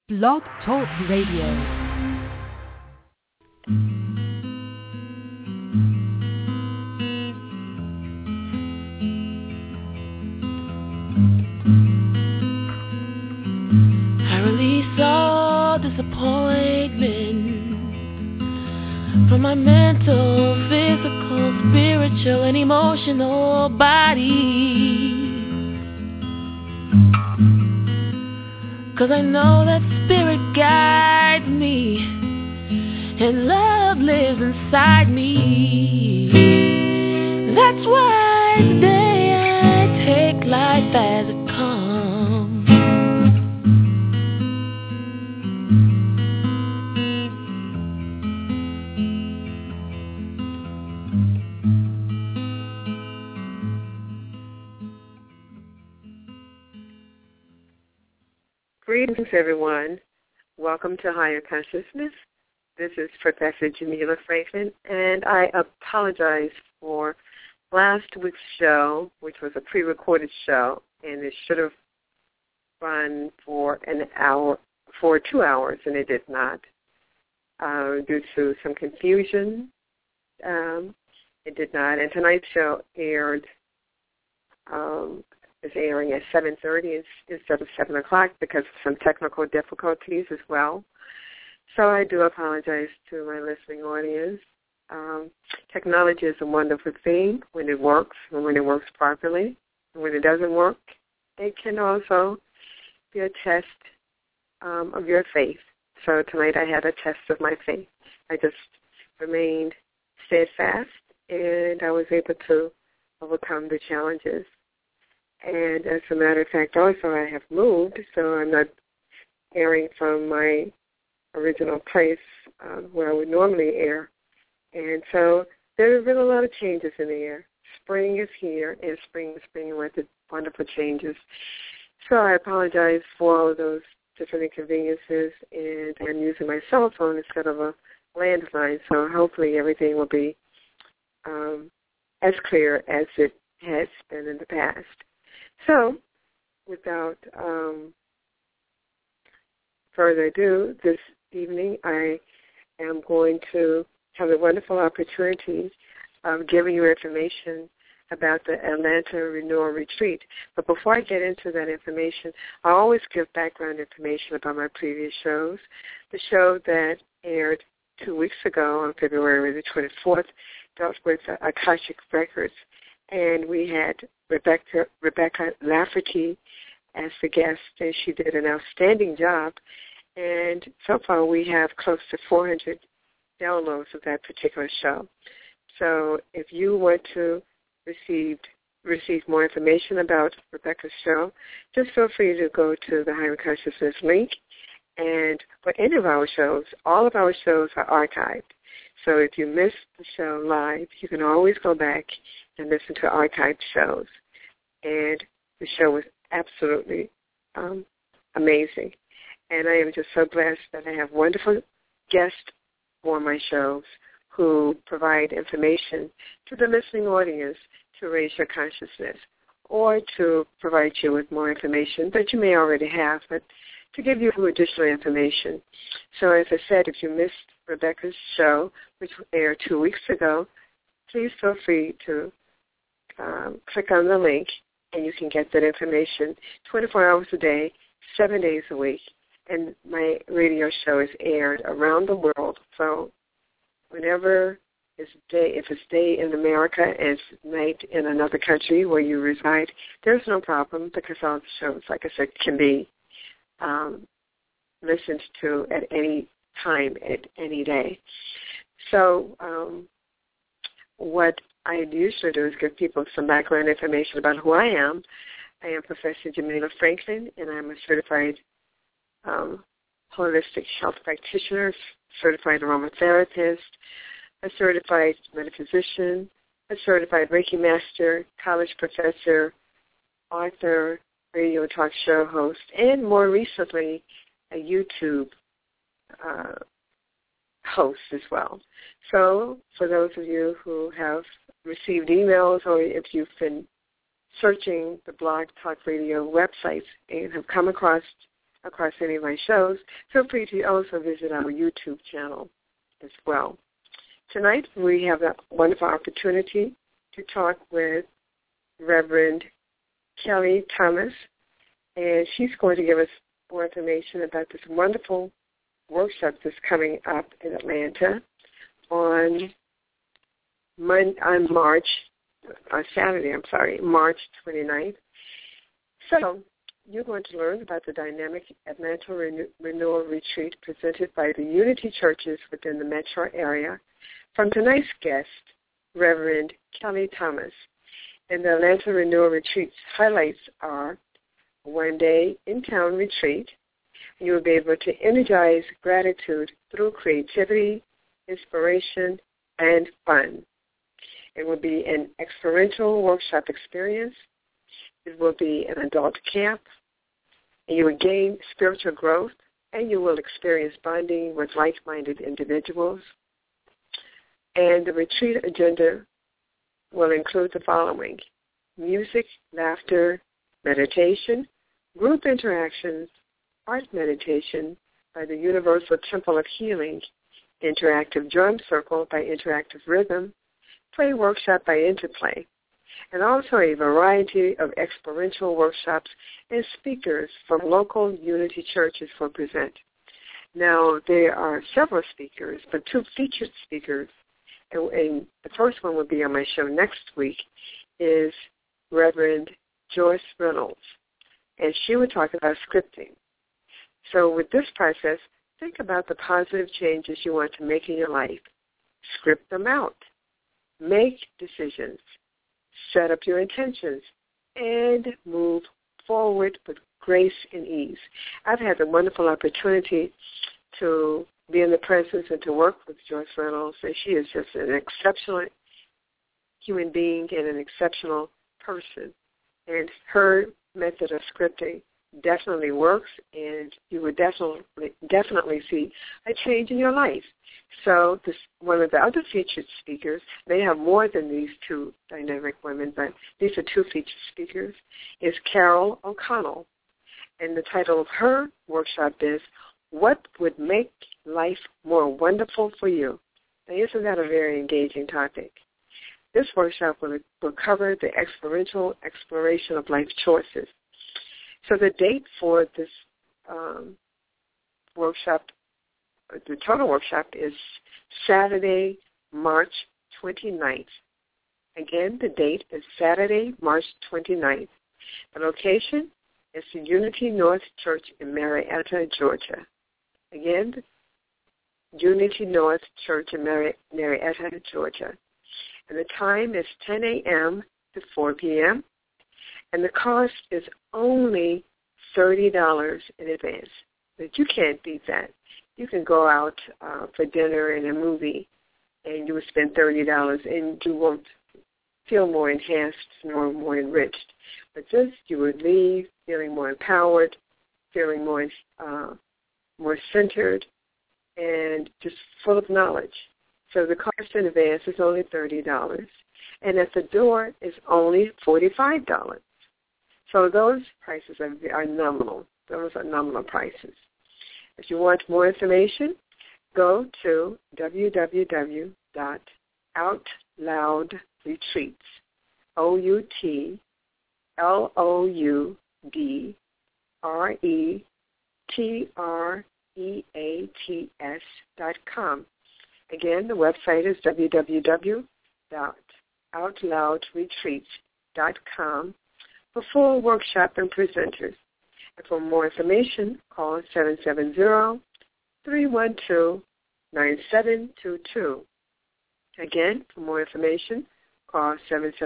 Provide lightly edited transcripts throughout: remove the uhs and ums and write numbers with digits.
Blog Talk Radio. From my mental, physical, spiritual, and emotional body. 'Cause I know that spirit guides me, and love lives inside me. That's why today I take life as it comes. Greetings, everyone. Welcome to Higher Consciousness. This is Professor Jamila Franklin, and I apologize for last week's show, which was a pre-recorded show, and it should have run for 2 hours, and it did not, due to some confusion. It did not, and tonight's show is airing at 7:30 instead of 7 o'clock because of some technical difficulties as well. So I do apologize to my listening audience. Technology is a wonderful thing when it works and when it works properly. And when it doesn't work, it can also be a test of your faith. So tonight I had a test of my faith. I just remained steadfast, and I was able to overcome the challenges. And as a matter of fact, also I have moved, so I'm not airing from my original place where I would normally air. And so there have been a lot of changes in the air. Spring is here, and spring is bringing with it wonderful changes. So I apologize for all of those different inconveniences, and I'm using my cell phone instead of a landline, so hopefully everything will be as clear as it has been in the past. So, without further ado, this evening I am going to have the wonderful opportunity of giving you information about the Atlanta Renewal Retreat. But before I get into that information, I always give background information about my previous shows. The show that aired 2 weeks ago on February the 24th dealt with Akashic Records, and we had Rebecca Lafferty as the guest, and she did an outstanding job. And so far we have close to 400 downloads of that particular show. So if you want to receive more information about Rebecca's show, just feel free to go to the Higher Consciousness link. And for any of our shows, all of our shows are archived. So if you missed the show live, you can always go back and listen to archived shows. And the show was absolutely amazing. And I am just so blessed that I have wonderful guests for my shows who provide information to the listening audience to raise your consciousness or to provide you with more information that you may already have, but to give you additional information. So as I said, if you missed Rebecca's show, which aired 2 weeks ago, please feel free to click on the link, and you can get that information 24 hours a day, 7 days a week. And my radio show is aired around the world. So whenever it's day, if it's day in America and it's night in another country where you reside, there's no problem because all the shows, like I said, can be listened to at any time, at any day. So what I usually do is give people some background information about who I am. I am Professor Jamila Franklin, and I'm a certified holistic health practitioner, certified aromatherapist, a certified metaphysician, a certified Reiki master, college professor, author, radio talk show host, and more recently, a YouTube host as well. So for those of you who have received emails or if you've been searching the Blog Talk Radio websites and have come across across any of my shows, feel free to also visit our YouTube channel as well. Tonight we have a wonderful opportunity to talk with Reverend Kelly Thomas, and she's going to give us more information about this wonderful workshop that's coming up in Atlanta on Saturday, March 29th. So you're going to learn about the dynamic Atlanta Renewal Retreat presented by the Unity Churches within the metro area from tonight's guest, Reverend Kelly Thomas. And the Atlanta Renewal Retreat's highlights are a one-day in-town retreat. You will be able to energize gratitude through creativity, inspiration, and fun. It will be an experiential workshop experience. It will be an adult camp. And you will gain spiritual growth, and you will experience bonding with like-minded individuals. And the retreat agenda will include the following: music, laughter, meditation, group interactions, art meditation by the Universal Temple of Healing, interactive drum circle by Interactive Rhythm, play workshop by Interplay, and also a variety of experiential workshops and speakers from local Unity churches will present. Now, there are several speakers, but two featured speakers, and the first one will be on my show next week, is Reverend Joyce Reynolds, and she will talk about scripting. So with this process, think about the positive changes you want to make in your life. Script them out. Make decisions. Set up your intentions. And move forward with grace and ease. I've had the wonderful opportunity to be in the presence and to work with Joyce Reynolds, and she is just an exceptional human being and an exceptional person. And her method of scripting definitely works, and you would definitely see a change in your life. So one of the other featured speakers, they have more than these two dynamic women, but these are two featured speakers, is Carol O'Connell. And the title of her workshop is, What Would Make Life More Wonderful for You? Now, isn't that a very engaging topic? This workshop will cover the experiential exploration of life choices. So the date for this workshop, the total workshop, is Saturday, March 29th. Again, the date is Saturday, March 29th. The location is the Unity North Church in Marietta, Georgia. Again, Unity North Church in Marietta, Georgia. And the time is 10 a.m. to 4 p.m., and the cost is only $30 in advance. But you can't beat that. You can go out for dinner and a movie, and you will spend $30, and you won't feel more enhanced nor more enriched. But this, you would leave feeling more empowered, feeling more centered, and just full of knowledge. So the cost in advance is only $30, and at the door is only $45. So those prices are nominal. Those are nominal prices. If you want more information, go to www.outloudretreats, outloudretreats.com. Again, the website is www.outloudretreats.com for full workshop and presenters. And for more information, call 770-312-9722. Again, for more information, call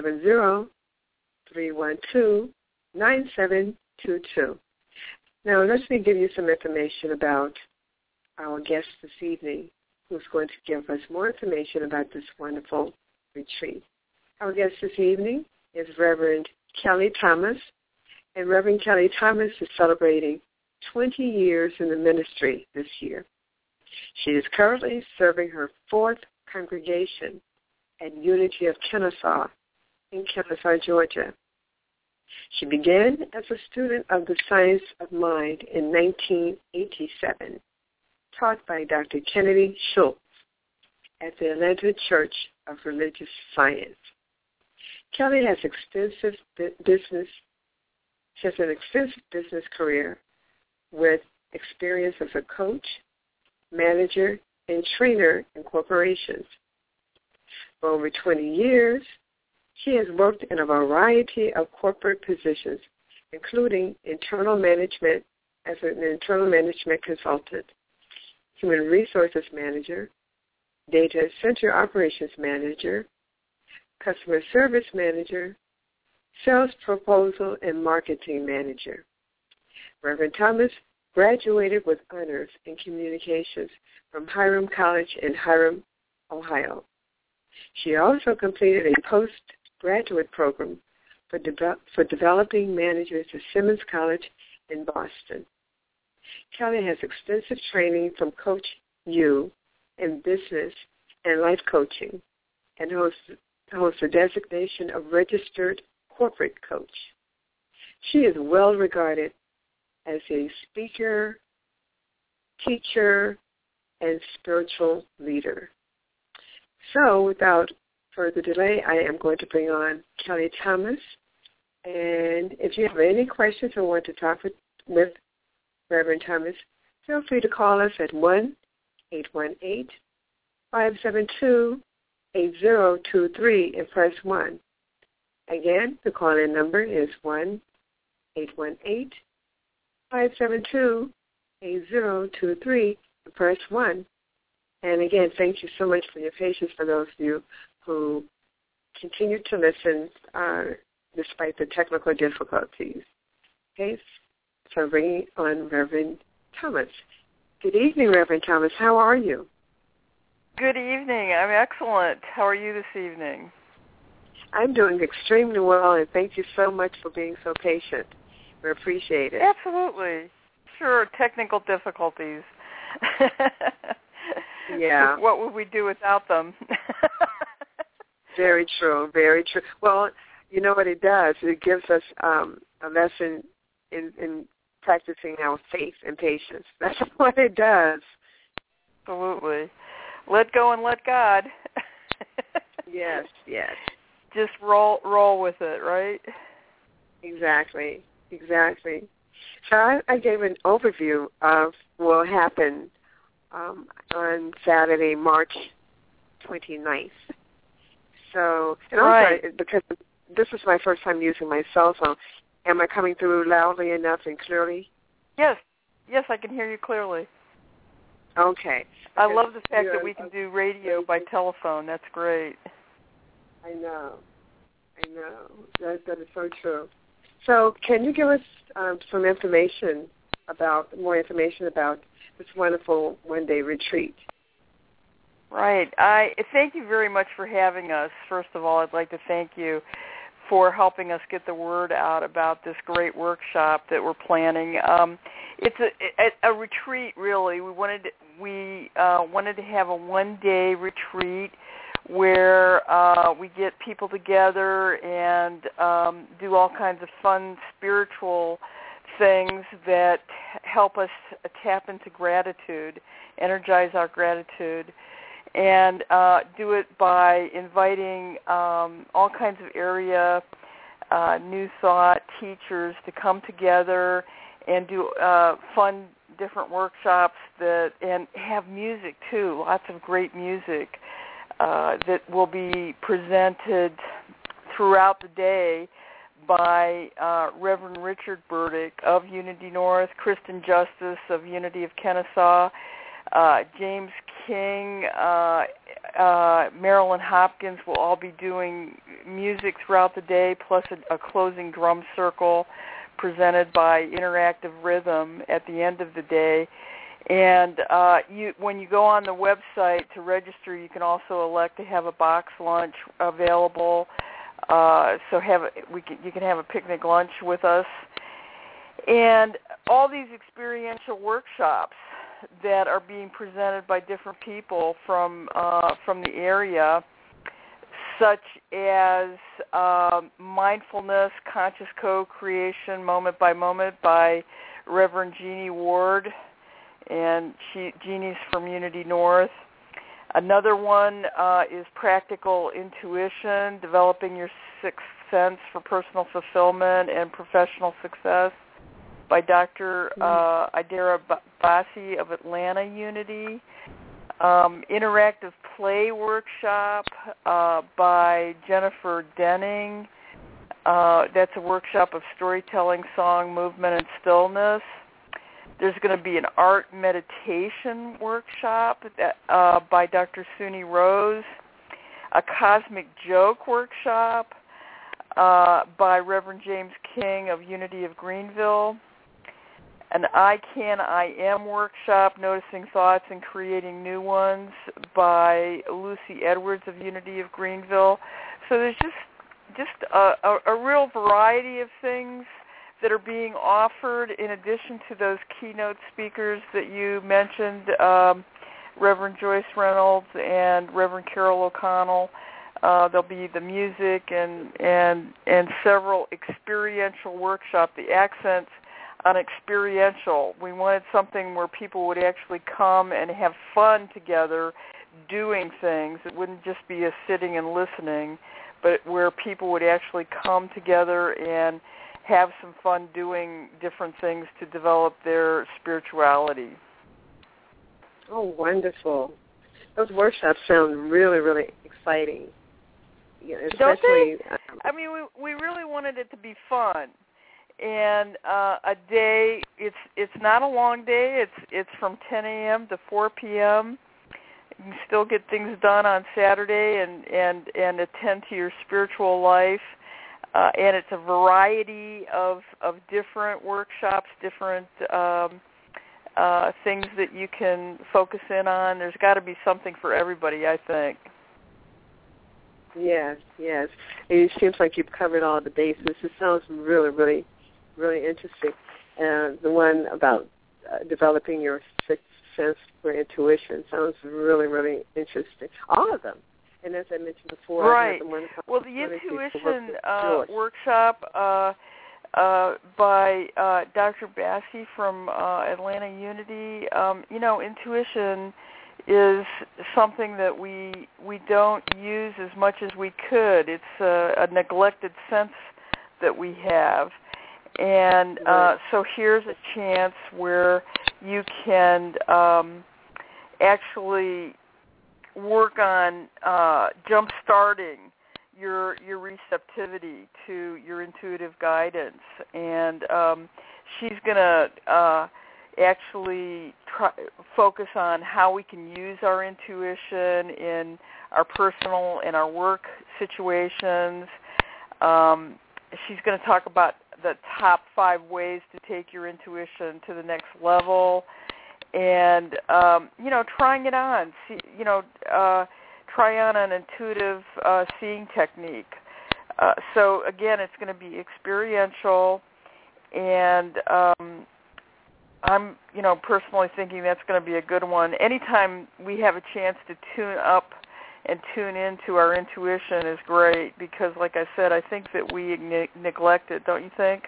770-312-9722. Now, let me give you some information about our guest this evening, who's going to give us more information about this wonderful retreat. Our guest this evening is Reverend Kelly Thomas, and Reverend Kelly Thomas is celebrating 20 years in the ministry this year. She is currently serving her fourth congregation at Unity of Kennesaw in Kennesaw, Georgia. She began as a student of the science of mind in 1987, taught by Dr. Kennedy Schultz at the Atlanta Church of Religious Science. Kelly has an extensive business career with experience as a coach, manager, and trainer in corporations. For over 20 years, she has worked in a variety of corporate positions, including internal management as an internal management consultant, human resources manager, data center operations manager, customer service manager, sales proposal and marketing manager. Reverend Thomas graduated with honors in communications from Hiram College in Hiram, Ohio. She also completed a postgraduate program for developing managers at Simmons College in Boston. Kelly has extensive training from Coach U in business and life coaching and holds the designation of Registered Corporate Coach. She is well regarded as a speaker, teacher, and spiritual leader. So without further delay, I am going to bring on Kelly Thomas. And if you have any questions or want to talk with Reverend Thomas, feel free to call us at 1-818-572-8023 and press 1. Again, the call-in number is 1-818-572-8023 and press 1. And again, thank you so much for your patience for those of you who continue to listen despite the technical difficulties. Okay, so bringing on Reverend Thomas. Good evening, Reverend Thomas. How are you? Good evening. I'm excellent. How are you this evening? I'm doing extremely well, and thank you so much for being so patient. We appreciate it. Absolutely. Sure, technical difficulties. Yeah. What would we do without them? Very true, very true. Well, you know what it does? It gives us a lesson in practicing our faith and patience. That's what it does. Absolutely. Let go and let God. Yes, yes. Just roll with it, right? Exactly, exactly. So I gave an overview of what will happen on Saturday, March 29th. So, and right. Also, because this is my first time using my cell phone, am I coming through loudly enough and clearly? Yes, I can hear you clearly. Okay. I love the fact that we can do radio by telephone. That's great. I know. That is so true. So can you give us some more information about this wonderful one-day retreat? Right. I thank you very much for having us. First of all, I'd like to thank you for helping us get the word out about this great workshop that we're planning. It's a retreat, really. We wanted to have a one-day retreat where we get people together and do all kinds of fun spiritual things that help us tap into gratitude, energize our gratitude, and do it by inviting all kinds of area New Thought teachers to come together and do fun different workshops and have music too, lots of great music that will be presented throughout the day by Reverend Richard Burdick of Unity North, Kristen Justice of Unity of Kennesaw, James King, Marilyn Hopkins will all be doing music throughout the day, plus a closing drum circle presented by Interactive Rhythm at the end of the day. And when you go on the website to register, you can also elect to have a box lunch available. You can have a picnic lunch with us. And all these experiential workshops that are being presented by different people from the area such as Mindfulness, Conscious Co-Creation, Moment by Moment by Reverend Jeannie Ward, and Jeannie's from Unity North. Another one is Practical Intuition, Developing Your Sixth Sense for Personal Fulfillment and Professional Success by Dr. Idera Bassi of Atlanta Unity. Interactive Play Workshop by Jennifer Denning. That's a workshop of storytelling, song, movement, and stillness. There's going to be an art meditation workshop by Dr. Suni Rose. A Cosmic Joke workshop by Reverend James King of Unity of Greenville. An I Can, I Am workshop, Noticing Thoughts and Creating New Ones by Lucy Edwards of Unity of Greenville. So there's just a real variety of things that are being offered in addition to those keynote speakers that you mentioned, Reverend Joyce Reynolds and Reverend Carol O'Connell. There'll be the music and several experiential workshops. The accents on experiential. We wanted something where people would actually come and have fun together doing things. It wouldn't just be a sitting and listening, but where people would actually come together and have some fun doing different things to develop their spirituality. Oh, wonderful. Those workshops sound really, really exciting. Yeah, especially, don't they? I mean, we really wanted it to be fun. And a day, it's not a long day. It's from 10 a.m. to 4 p.m. You can still get things done on Saturday and attend to your spiritual life. And it's a variety of different workshops, different things that you can focus in on. There's got to be something for everybody, I think. Yes. It seems like you've covered all the bases. It sounds really, really, really interesting. The one about developing your sixth sense for intuition sounds really, really interesting. All of them. And as I mentioned before, right. Well, the intuition workshop by Dr. Bassi from Atlanta Unity, intuition is something that we don't use as much as we could. It's a neglected sense that we have. And so here's a chance where you can actually work on jump-starting your receptivity to your intuitive guidance. And she's going to actually focus on how we can use our intuition in our personal and our work situations. She's going to talk about the top 5 ways to take your intuition to the next level. And, trying it on, try on an intuitive seeing technique. So, again, it's going to be experiential, and I'm, personally thinking that's going to be a good one. Anytime we have a chance to tune up and tune into our intuition is great because, like I said, I think that we neglect it, don't you think?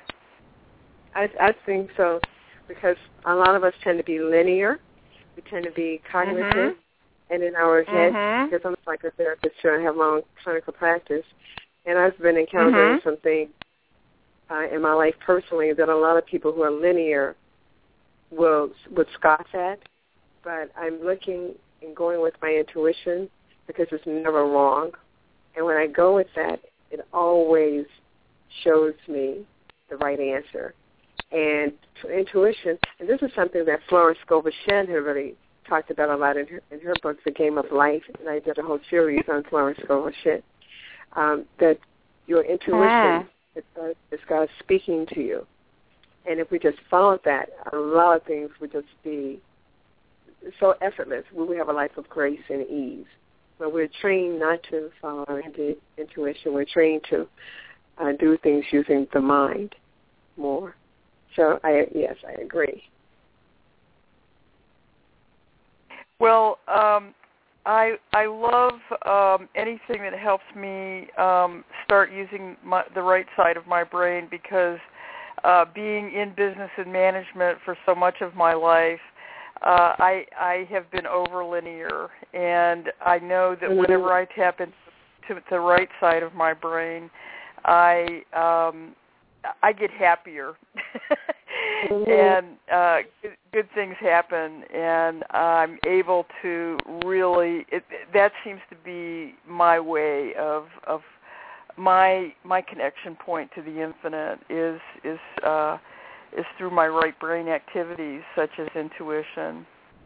I think so. Because a lot of us tend to be linear, we tend to be cognitive, and in our head, because I'm like a therapist too, I have my own clinical practice, and I've been encountering some things in my life personally that a lot of people who are linear would scoff at, but I'm looking and going with my intuition because it's never wrong, and when I go with that, it always shows me the right answer. And intuition, and this is something that Florence Scovel-Shinn had really talked about a lot in her book, The Game of Life, and I did a whole series on Florence Scovel-Shinn, that your intuition is God speaking to you. And if we just followed that, a lot of things would just be so effortless. We would have a life of grace and ease. But we're trained not to follow our intuition. We're trained to do things using the mind more. So, I agree. Well, I love anything that helps me start using the right side of my brain, because being in business and management for so much of my life, I have been over linear, and I know that whenever I tap into the right side of my brain, I get happier, and good things happen, and I'm able to really. That seems to be my way of my connection point to the infinite is through my right brain activities, such as intuition.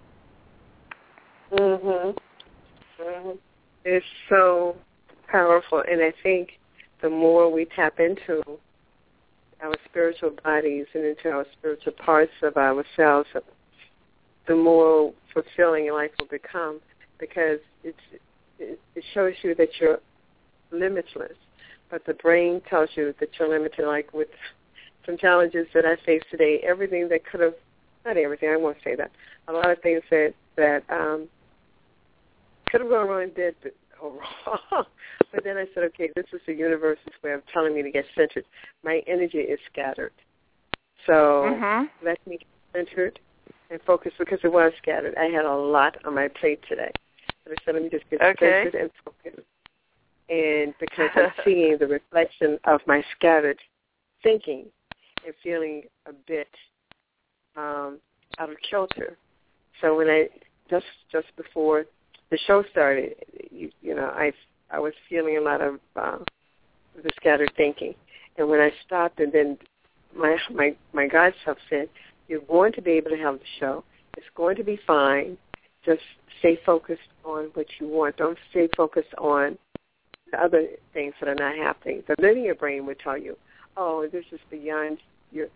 It's so powerful, and I think the more we tap into our spiritual bodies and into our spiritual parts of ourselves, the more fulfilling life will become, because it shows you that you're limitless, but the brain tells you that you're limited. Like with some challenges that I face today, everything that could have, not everything, I won't say that, a lot of things that could have gone wrong did go wrong. But then I said, okay, this is the universe's way of telling me to get centered. My energy is scattered. So let me get centered and focus, because it was scattered. I had a lot on my plate today. But I said, let me just get centered and focused. And because I'm seeing the reflection of my scattered thinking and feeling a bit out of kilter. So when just before the show started, I was feeling a lot of the scattered thinking. And when I stopped, and then my God self said, you're going to be able to have the show. It's going to be fine. Just stay focused on what you want. Don't stay focused on the other things that are not happening. The linear brain would tell you, oh, this is beyond you.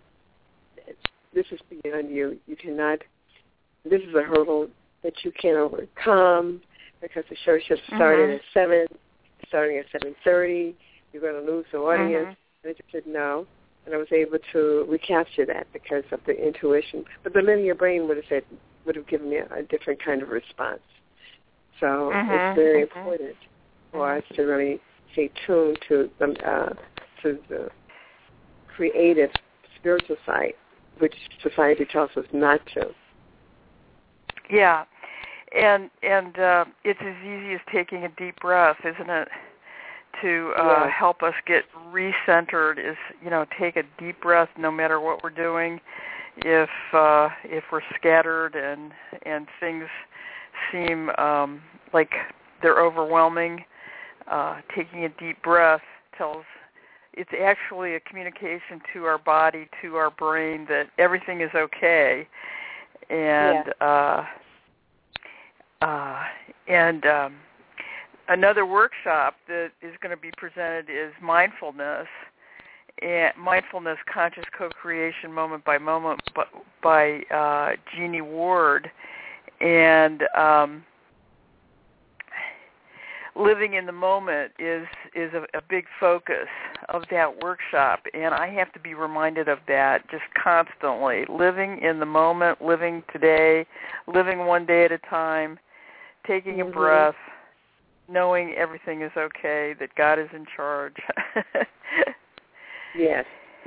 You cannot, this is a hurdle that you can't overcome, because the show should have started at 7, starting at 7:30. You're going to lose the audience. And I just said no. And I was able to recapture that because of the intuition. But the linear brain would have given me a different kind of response. So it's very important for us to really stay tuned to the creative spiritual side, which society tells us not to. Yeah. And it's as easy as taking a deep breath, isn't it? To help us get recentered is, take a deep breath no matter what we're doing. If we're scattered and things seem like they're overwhelming, taking a deep breath it's actually a communication to our body, to our brain, that everything is okay. And another workshop that is going to be presented is mindfulness, and mindfulness, conscious co-creation, moment by moment, by Jeannie Ward, and living in the moment is a big focus of that workshop, and I have to be reminded of that just constantly. Living in the moment, living today, living one day at a time, taking a breath, knowing everything is okay, that God is in charge. Yes.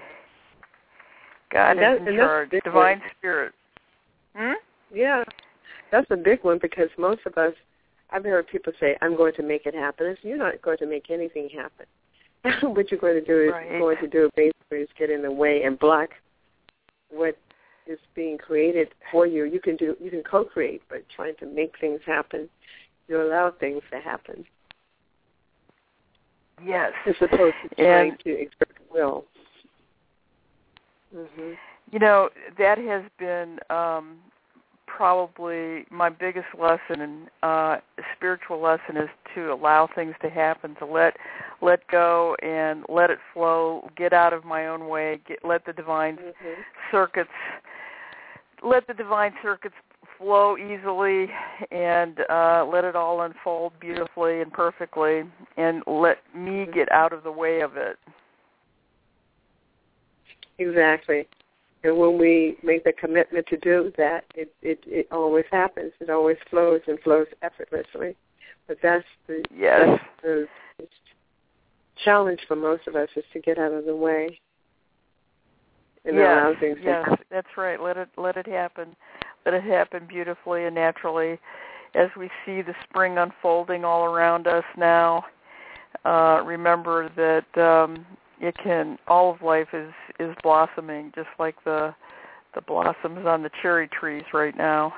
God is in charge. Divine Spirit. Yeah, that's a big one, because most of us, I've heard people say, I'm going to make it happen. And so you're not going to make anything happen. What you're going to do is basically is get in the way and block what is being created for you. You can co-create, but trying to make things happen, you allow things to happen. Yes. As opposed to trying to exert will. That has been probably my biggest lesson, and spiritual lesson, is to allow things to happen, to let go and let it flow, get out of my own way, let the divine circuits flow easily, and let it all unfold beautifully and perfectly, and let me get out of the way of it. Exactly. And when we make the commitment to do that, it always happens. It always flows and flows effortlessly. But that's the challenge for most of us, is to get out of the way and allow things to happen. Yes, that's right. Let it happen. Let it happen beautifully and naturally. As we see the spring unfolding all around us now, remember that all of life is blossoming, just like the blossoms on the cherry trees right now.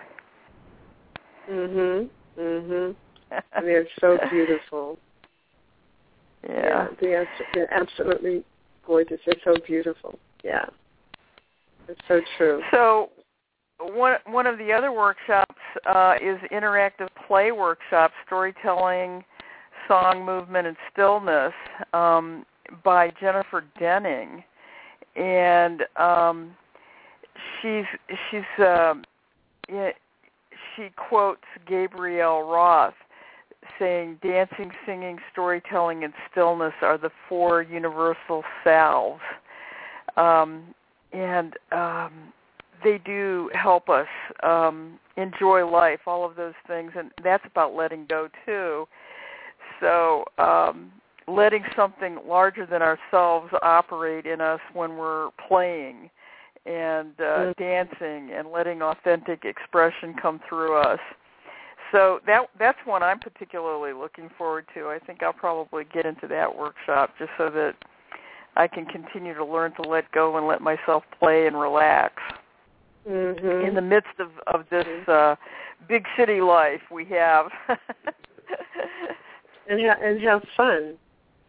Mhm. Mhm. They're so beautiful. Yeah. They're absolutely gorgeous. They're so beautiful. Yeah. It's so true. So one of the other workshops is interactive play workshop, storytelling, song, movement, and stillness, by Jennifer Denning, and she quotes Gabrielle Roth, saying, "Dancing, singing, storytelling, and stillness are the 4 universal salves," and they do help us enjoy life, all of those things, and that's about letting go too. So letting something larger than ourselves operate in us when we're playing and dancing, and letting authentic expression come through us. So that's one I'm particularly looking forward to. I think I'll probably get into that workshop just so that I can continue to learn to let go and let myself play and relax in the midst of this big city life we have. and have fun.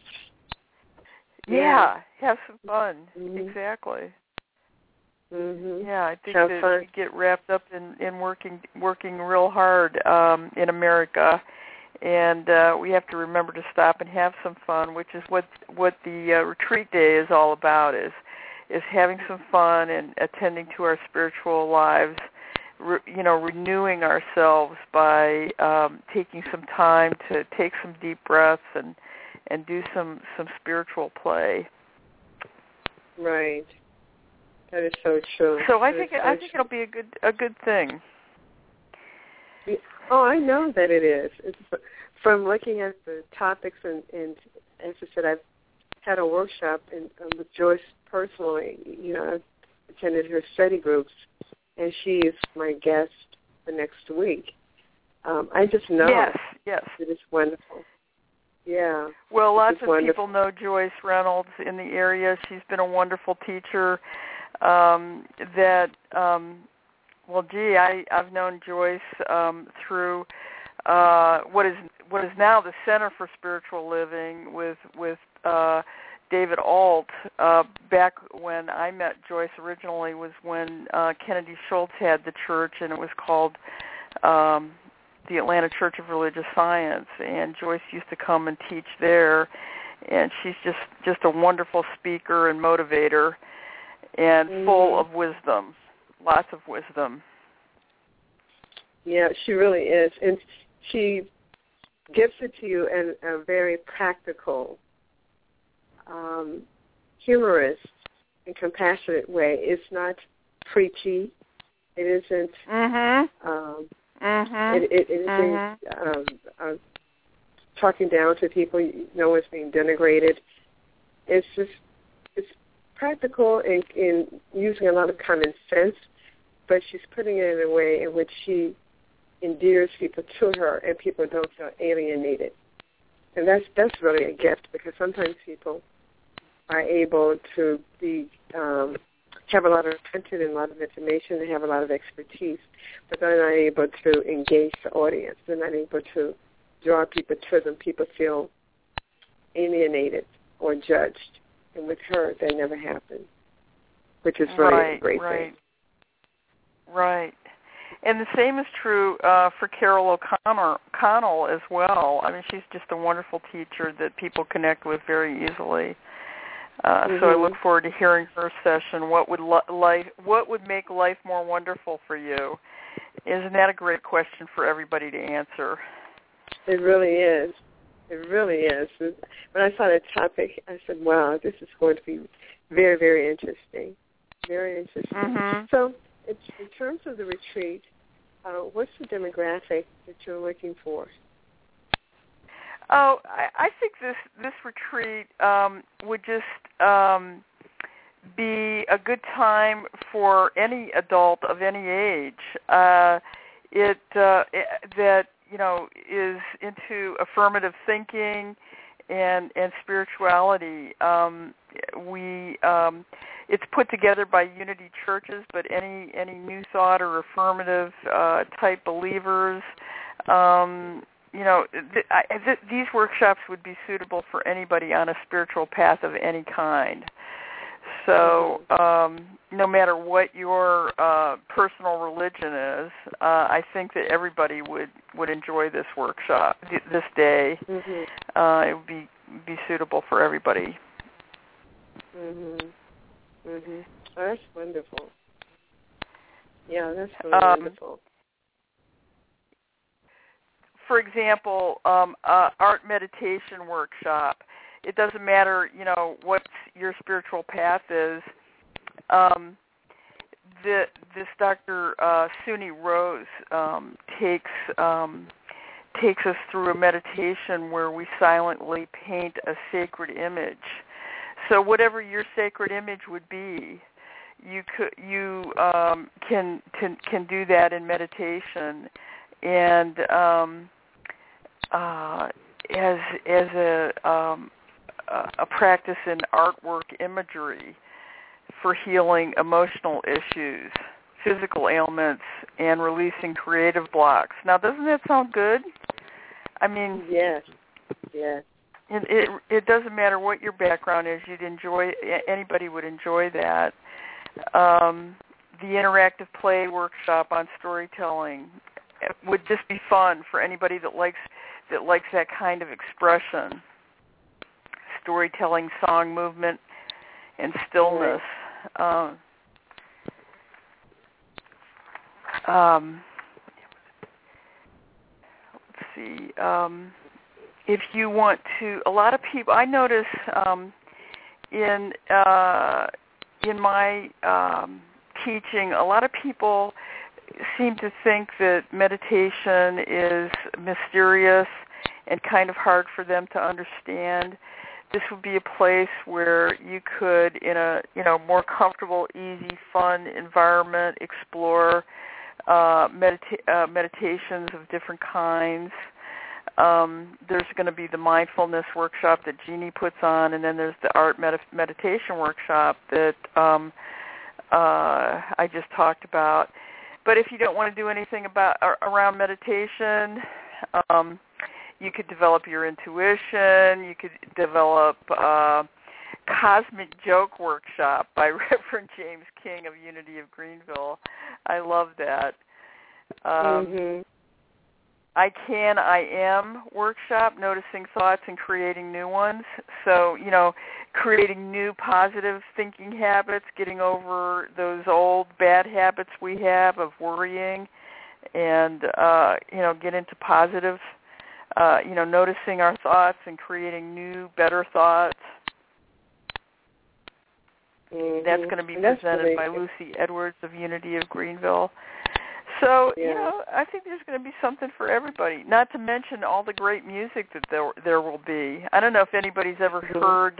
Yeah, have some fun. Exactly. Yeah, I think have that fun. we get wrapped up in working real hard in America, and we have to remember to stop and have some fun, which is what the retreat day is all about, is having some fun and attending to our spiritual lives, renewing ourselves by taking some time to take some deep breaths and do some spiritual play. Right. That is so true. So I think it'll be a good thing. Oh, I know that it is. It's from looking at the topics, and as I said, I've had a workshop with Joyce personally. I've attended her study groups, and she is my guest the next week. I just know yes. It is wonderful. Yeah. Well, lots of people know Joyce Reynolds in the area. She's been a wonderful teacher. I've known Joyce through what is now the Center for Spiritual Living with David Alt. Back when I met Joyce originally was when Kennedy Schultz had the church, and it was called the Atlanta Church of Religious Science, and Joyce used to come and teach there, and she's just a wonderful speaker and motivator, and full of wisdom, lots of wisdom. Yeah, she really is, and she gives it to you in a very practical, humorous, and compassionate way. It's not preachy. It isn't. It isn't talking down to people. No one's being denigrated. It's practical in using a lot of common sense, but she's putting it in a way in which she endears people to her, and people don't feel alienated. And that's really a gift, because sometimes people are able to be have a lot of content and a lot of information, they have a lot of expertise, but they're not able to engage the audience. They're not able to draw people to them. People feel alienated or judged. And with her, that never happened, which is really a great thing. Right. And the same is true for Carol O'Connell as well. I mean, she's just a wonderful teacher that people connect with very easily. So I look forward to hearing her session. What would make life more wonderful for you? Isn't that a great question for everybody to answer? It really is. It really is. When I saw the topic, I said, wow, this is going to be very, very interesting. Very interesting. Mm-hmm. So, in terms of the retreat, what's the demographic that you're looking for? Oh, I think this retreat would just be a good time for any adult of any age. That is into affirmative thinking and spirituality. It's put together by Unity Churches, but any New Thought or affirmative type believers. These workshops would be suitable for anybody on a spiritual path of any kind. So no matter what your personal religion is, I think that everybody would enjoy this workshop, this day. Mm-hmm. It would be suitable for everybody. Mhm. Mhm. Oh, that's wonderful. Yeah, that's really wonderful. For example, art meditation workshop. It doesn't matter, what your spiritual path is. This Dr. Suni Rose takes us through a meditation where we silently paint a sacred image. So whatever your sacred image would be, you can do that in meditation, and as a practice in artwork imagery for healing emotional issues, physical ailments, and releasing creative blocks. Now, doesn't that sound good? I mean, yes. It doesn't matter what your background is. Anybody would enjoy that. The interactive play workshop on storytelling would just be fun for anybody that likes that kind of expression. Storytelling, song, movement, and stillness. Let's see. If you want to, a lot of people, I notice in my teaching, a lot of people seem to think that meditation is mysterious and kind of hard for them to understand. This would be a place where you could, in a more comfortable, easy, fun environment, explore meditations of different kinds. There's going to be the mindfulness workshop that Jeannie puts on, and then there's the art meditation workshop that I just talked about. But if you don't want to do anything around meditation, you could develop your intuition. You could develop Cosmic Joke Workshop by Reverend James King of Unity of Greenville. I love that. I Am workshop, noticing thoughts and creating new ones. So, creating new positive thinking habits, getting over those old bad habits we have of worrying, and, get into positive, noticing our thoughts and creating new, better thoughts. Mm-hmm. That's going to be presented by Lucy Edwards of Unity of Greenville. So, I think there's going to be something for everybody, not to mention all the great music that there will be. I don't know if anybody's ever heard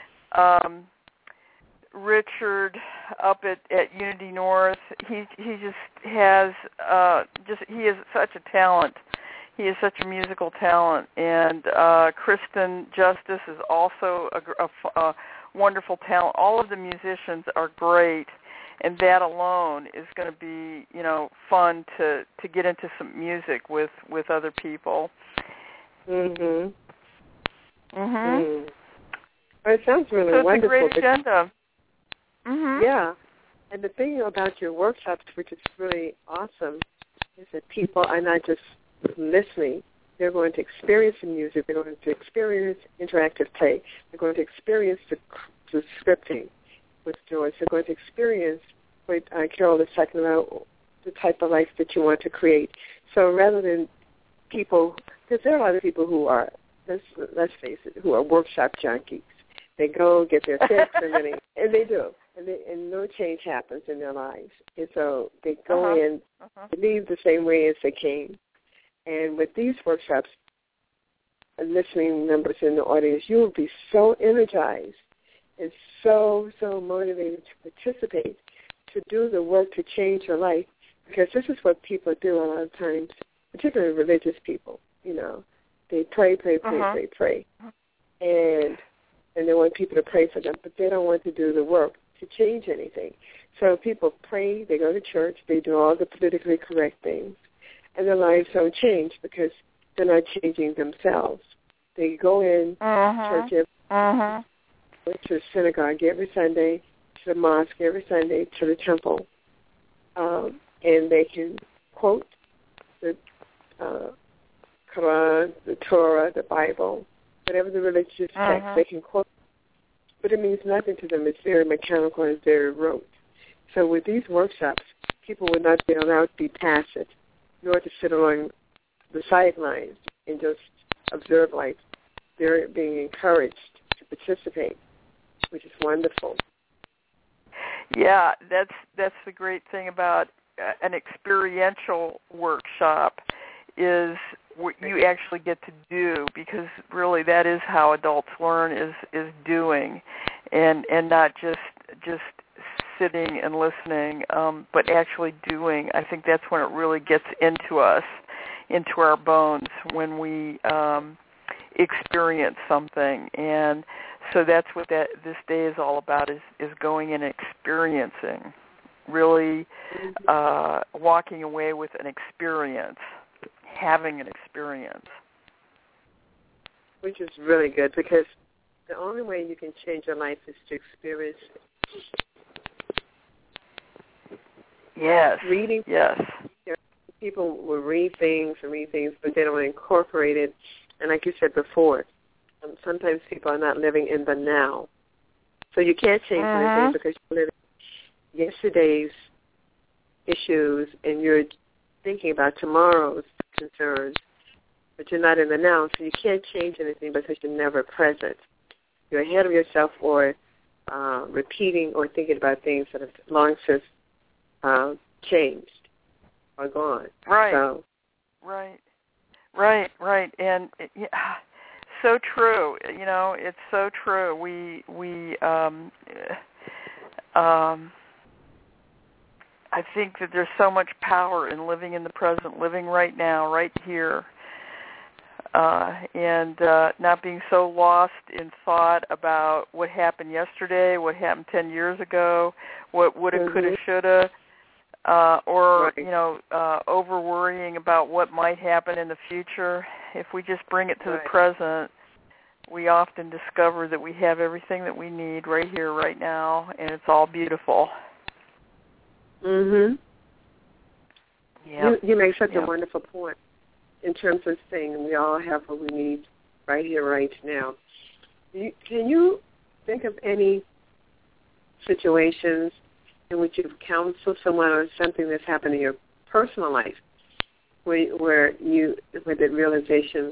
Richard up at Unity North. He just has he is such a talent. He is such a musical talent. And Kristen Justice is also a wonderful talent. All of the musicians are great. And that alone is going to be, fun to get into some music with other people. Mhm. Mhm. Well, it sounds really wonderful. So it's a great agenda. Mhm. Yeah, and the thing about your workshops, which is really awesome, is that people are not just listening; they're going to experience the music. They're going to experience interactive play. They're going to experience the scripting with George. They're going to experience what Carol is talking about, the type of life that you want to create. So rather than people, because there are a lot of people who are, let's face it, who are workshop junkies. They go get their fix and they do. and no change happens in their lives. And so they go in, they leave the same way as they came. And with these workshops, listening members in the audience, you will be so energized and so motivated to participate, to do the work to change your life, because this is what people do a lot of times, particularly religious people. You know, they pray, and they want people to pray for them, but they don't want to do the work to change anything. So people pray, they go to church, they do all the politically correct things, and their lives don't change because they're not changing themselves. They go in church to the synagogue every Sunday, to the mosque every Sunday, to the temple, and they can quote the Quran, the Torah, the Bible, whatever the religious text they can quote, but it means nothing to them. It's very mechanical and very rote. So with these workshops, people will not be allowed to be passive, nor to sit along the sidelines and just observe life. They're being encouraged to participate, which is wonderful. Yeah, that's the great thing about an experiential workshop is what you actually get to do, because really that is how adults learn, is doing, and not just sitting and listening, but actually doing. I think that's when it really gets into us, into our bones, when we experience something. And so that's what this day is all about, is going and experiencing, really walking away with an experience, having an experience. Which is really good, because the only way you can change your life is to experience it. Yes. Reading. Yes. People will read things, but they don't incorporate it. And like you said before, sometimes people are not living in the now. So you can't change anything because you're living yesterday's issues and you're thinking about tomorrow's concerns, but you're not in the now. So you can't change anything because you're never present. You're ahead of yourself, or repeating or thinking about things that have long since changed or gone. Right. So. Right. And so true. You know, it's so true. We I think that there's so much power in living in the present, living right now, right here, and not being so lost in thought about what happened yesterday, what happened 10 years ago, what woulda, coulda, shoulda, or, over worrying about what might happen in the future. If we just bring it to the present, we often discover that we have everything that we need right here, right now, and it's all beautiful. Mhm. Yeah. You make such a wonderful point in terms of saying we all have what we need right here, right now. Can you think of any situations in which you've counseled someone on something that's happened in your personal life, where the realization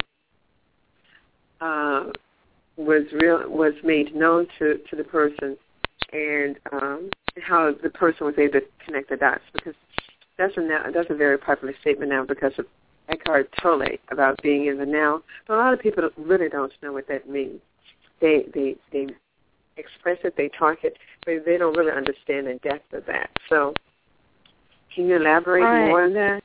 was made known to the person, and how the person was able to connect the dots? Because that's a very popular statement now because of Eckhart Tolle about being in the now. But a lot of people really don't know what that means. They express it, they talk it, but they don't really understand the depth of that. So can you elaborate more on that?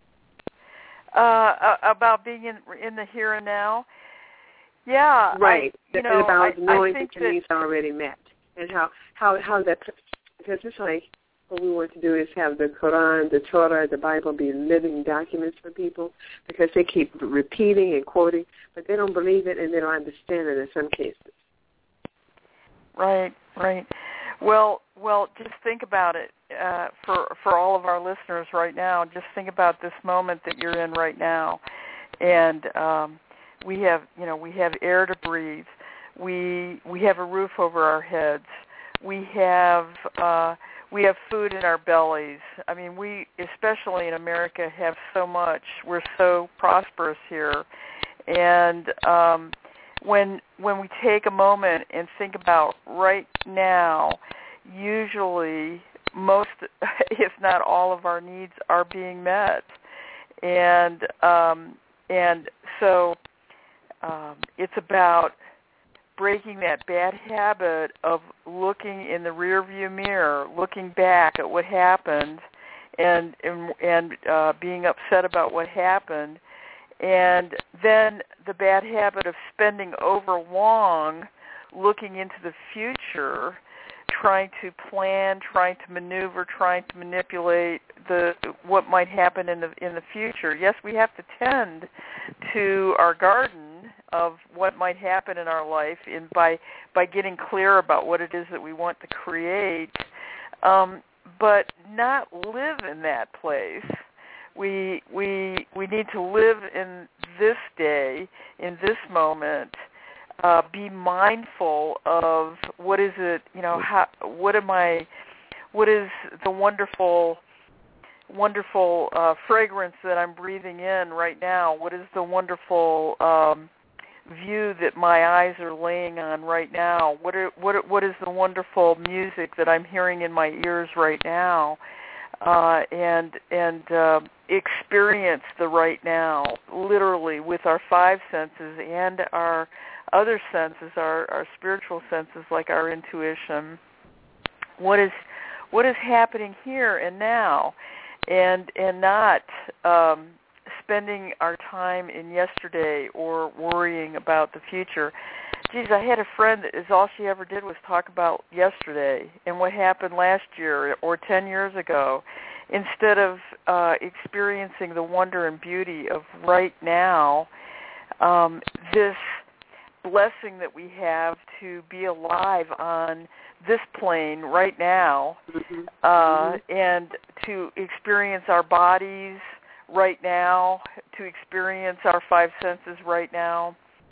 About being in the here and now? Yeah. Right. About knowing that your needs are already met. And how that, because it's like what we want to do is have the Quran, the Torah, the Bible be living documents for people, because they keep repeating and quoting, but they don't believe it and they don't understand it in some cases. Right. Well, just think about it for all of our listeners right now. Just think about this moment that you're in right now, and we have air to breathe. We have a roof over our heads. We have food in our bellies. I mean, we, especially in America, have so much. We're so prosperous here, and when we take a moment and think about right now, usually most, if not all, of our needs are being met, and so it's about breaking that bad habit of looking in the rearview mirror, looking back at what happened, and being upset about what happened, and then the bad habit of spending over long looking into the future, trying to plan, trying to maneuver, trying to manipulate what might happen in the future. Yes, we have to tend to our garden of what might happen in our life by getting clear about what it is that we want to create, but not live in that place. We need to live in this day, in this moment. Be mindful of what is it, what is the wonderful fragrance that I'm breathing in right now? What is the wonderful view that my eyes are laying on right now? What is the wonderful music that I'm hearing in my ears right now? And experience the right now, literally, with our five senses and our other senses, our spiritual senses, like our intuition. What is happening here and now, and not spending our time in yesterday or worrying about the future. Geez, I had a friend that all she ever did was talk about yesterday and what happened last year or 10 years ago, instead of experiencing the wonder and beauty of right now, this blessing that we have to be alive on this plane right now, and to experience our bodies right now, to experience our five senses right now,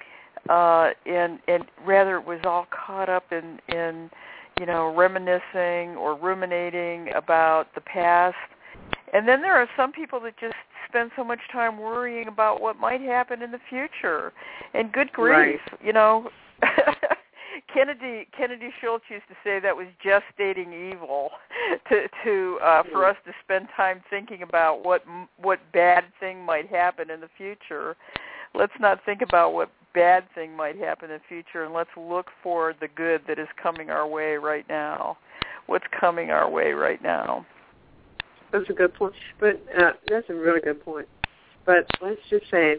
and rather it was all caught up in reminiscing or ruminating about the past. And then there are some people that just spend so much time worrying about what might happen in the future. And good grief, Kennedy Schultz used to say that was gestating evil for us to spend time thinking about what bad thing might happen in the future. Let's not think about what bad thing might happen in the future, and let's look for the good that is coming our way right now. What's coming our way right now? That's a good point. But that's a really good point. But let's just say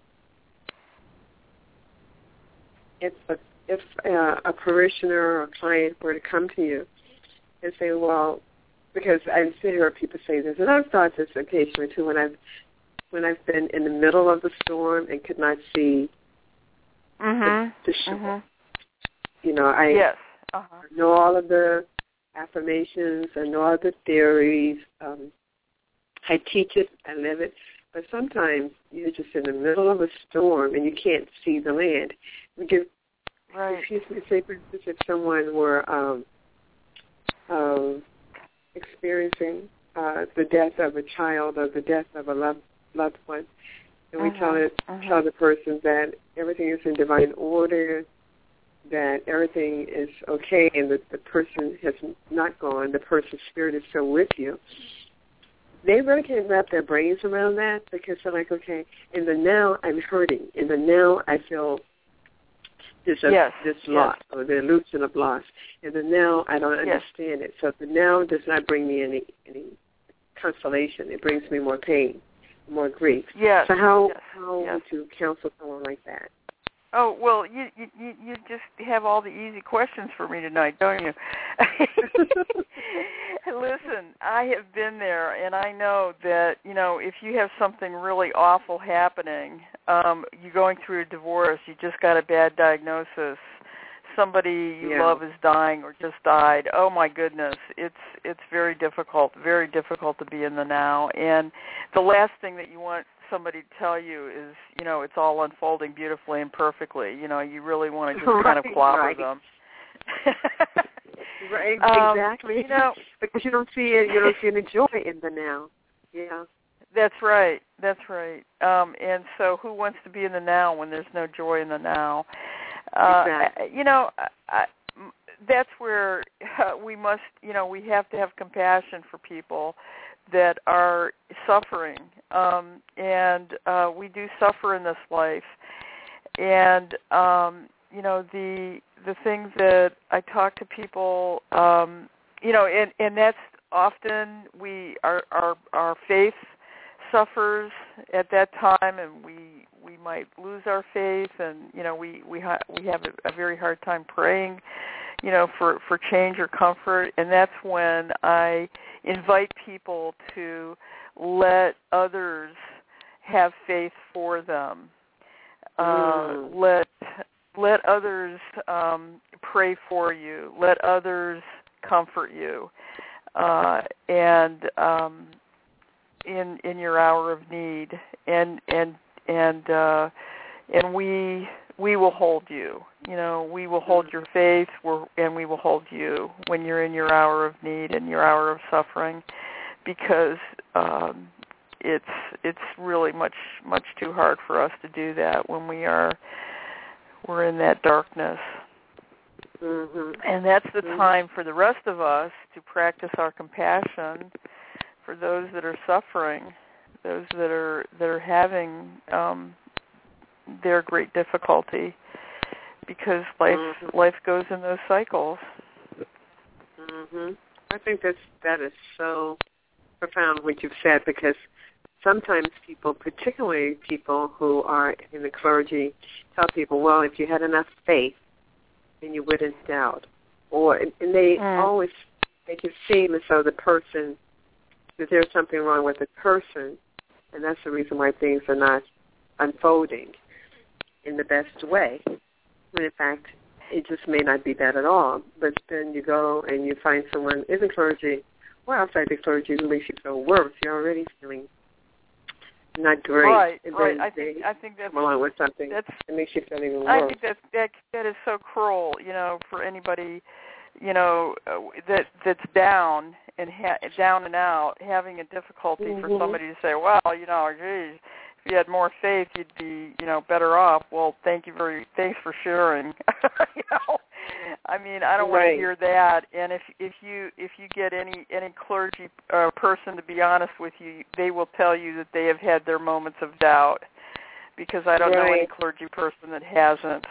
if a parishioner or a client were to come to you and say, well, because I hear people say this, and I've thought this occasionally too, when I've been in the middle of the storm and could not see the shore. I know all of the affirmations, I know all the theories. I teach it, I live it, but sometimes you're just in the middle of a storm and you can't see the land. Excuse me, say for instance, if someone were experiencing the death of a child or the death of a loved one, and we tell the person that everything is in divine order, that everything is okay, and that the person has not gone, the person's spirit is still with you. They really can't wrap their brains around that, because they're like, okay, in the now I'm hurting. In the now I feel this loss, or the illusion of loss. In the now I don't understand it. So the now does not bring me any consolation. It brings me more pain, more grief. Yes. So how would you counsel someone like that? Oh, well, you just have all the easy questions for me tonight, don't you? Listen, I have been there, and I know that, if you have something really awful happening, you're going through a divorce, you just got a bad diagnosis, somebody you love is dying or just died, oh my goodness, it's very difficult to be in the now. And the last thing that you want somebody to tell you is, it's all unfolding beautifully and perfectly. You really want to just kind of clobber them. Right, exactly. Because you don't see it, you don't see any joy in the now. Yeah. That's right. And so who wants to be in the now when there's no joy in the now? Exactly. that's where we must, we have to have compassion for people that are suffering, and we do suffer in this life. And the things that I talk to people, and that's often our faith suffers at that time, and we might lose our faith, and we have a very hard time praying, for change or comfort. And that's when I invite people to let others have faith for them. Let others pray for you. Let others comfort you, and in your hour of need, and we will hold you. We will hold your faith, and we will hold you when you're in your hour of need and your hour of suffering, because it's really much too hard for us to do that when we're in that darkness. Mm-hmm. And that's the time for the rest of us to practice our compassion for those that are suffering, those that are having their great difficulty, because life goes in those cycles. Mm-hmm. I think that is so profound what you've said, because sometimes people, particularly people who are in the clergy, tell people, well, if you had enough faith, then you wouldn't doubt. And they always make it seem as though that there's something wrong with the person, and that's the reason why things are not unfolding in the best way, when in fact it just may not be that at all. But then you go and you find someone in the clergy or outside the clergy who makes you feel worse. You're already feeling not great. Right, and right. I think that's come along with something that makes you feel even worse. I think that is so cruel, for anybody, that's down and down and out, having a difficulty for somebody to say, well, geez, if you had more faith, you'd be, better off. Well, thanks for sharing. I mean, I don't want to hear that. And if you get any clergy person to be honest with you, they will tell you that they have had their moments of doubt, because I don't know any clergy person that hasn't.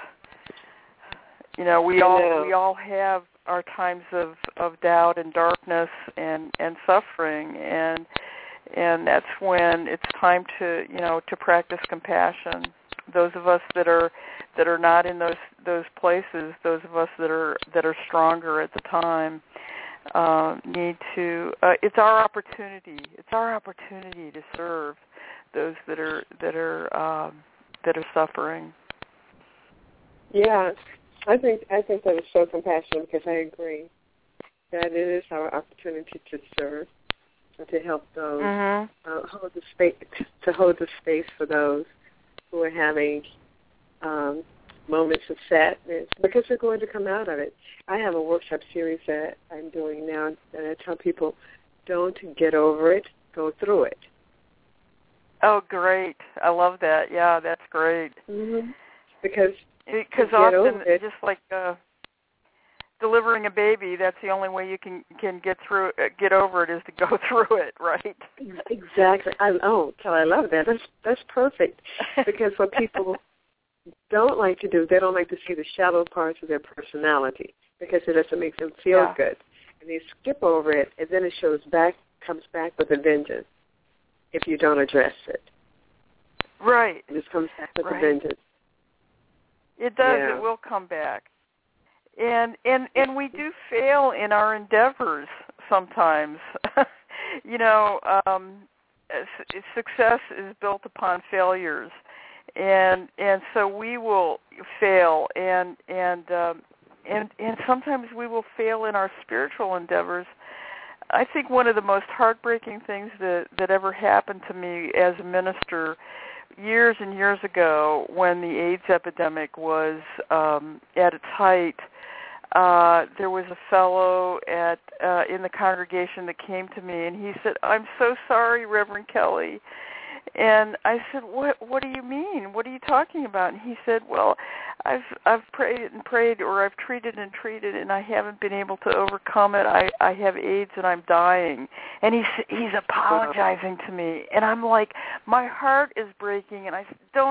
We all have our times of doubt and darkness and suffering, and that's when it's time to practice compassion. Those of us that are not in those places, those of us that are stronger at the time, need to. It's our opportunity. It's our opportunity to serve those that are suffering. Yeah, I think that is so compassionate, because I agree that it is our opportunity to serve and to help those, hold the space for those who are having moments of sadness, because they're going to come out of it. I have a workshop series that I'm doing now, and I tell people, don't get over it, go through it. Oh, great. I love that. Yeah, that's great. Mm-hmm. Because often, just like delivering a baby, that's the only way you can get over it, is to go through it, right? Exactly. Kelly, I love that. That's perfect. Because what people don't like to do, they don't like to see the shallow parts of their personality, because it doesn't make them feel good. And they skip over it, and then it comes back with a vengeance if you don't address it. Right. It just comes back with a vengeance. It does. Yeah. It will come back. And we do fail in our endeavors sometimes. Success is built upon failures, and so we will fail, and sometimes we will fail in our spiritual endeavors. I think one of the most heartbreaking things that ever happened to me as a minister years and years ago, when the AIDS epidemic was at its height, there was a fellow in the congregation that came to me, and he said, "I'm so sorry, Reverend Kelly." And I said, "What do you mean? What are you talking about?" And he said, "Well, I've prayed and prayed, or I've treated and treated, and I haven't been able to overcome it. I have AIDS and I'm dying, and he's apologizing to me, and I'm like, my heart is breaking, and I said, no,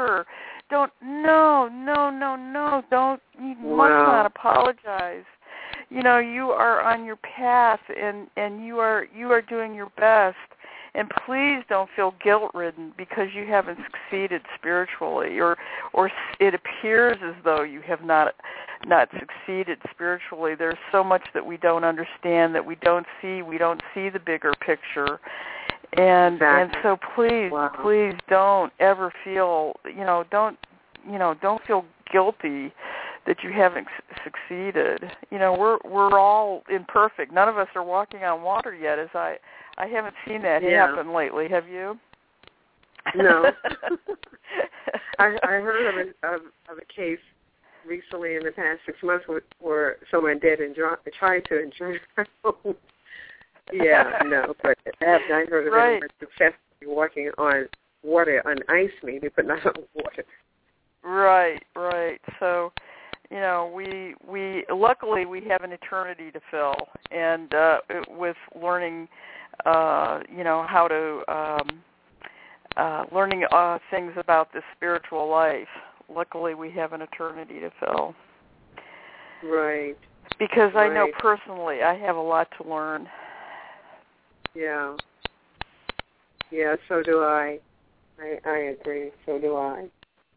you must not apologize. You know, you are on your path, and you are doing your best. And please don't feel guilt-ridden because you haven't succeeded spiritually, or it appears as though you have not succeeded spiritually. There's so much that we don't understand, that we don't see. We don't see the bigger picture. And so please don't ever feel, don't feel guilty that you haven't succeeded. You know, we're all imperfect. None of us are walking on water yet, as I haven't seen that happen lately. Have you? No. I heard of a case recently in the past 6 months where someone did tried to enjoy their home. Yeah, no, but I have not heard of anyone successfully walking on water, on ice maybe, but not on water. Right. So, we luckily we have an eternity to fill, and with learning, how to learning things about the spiritual life. Luckily, we have an eternity to fill. Right. Because I know personally I have a lot to learn. Yeah. Yeah, so do I. I agree. So do I.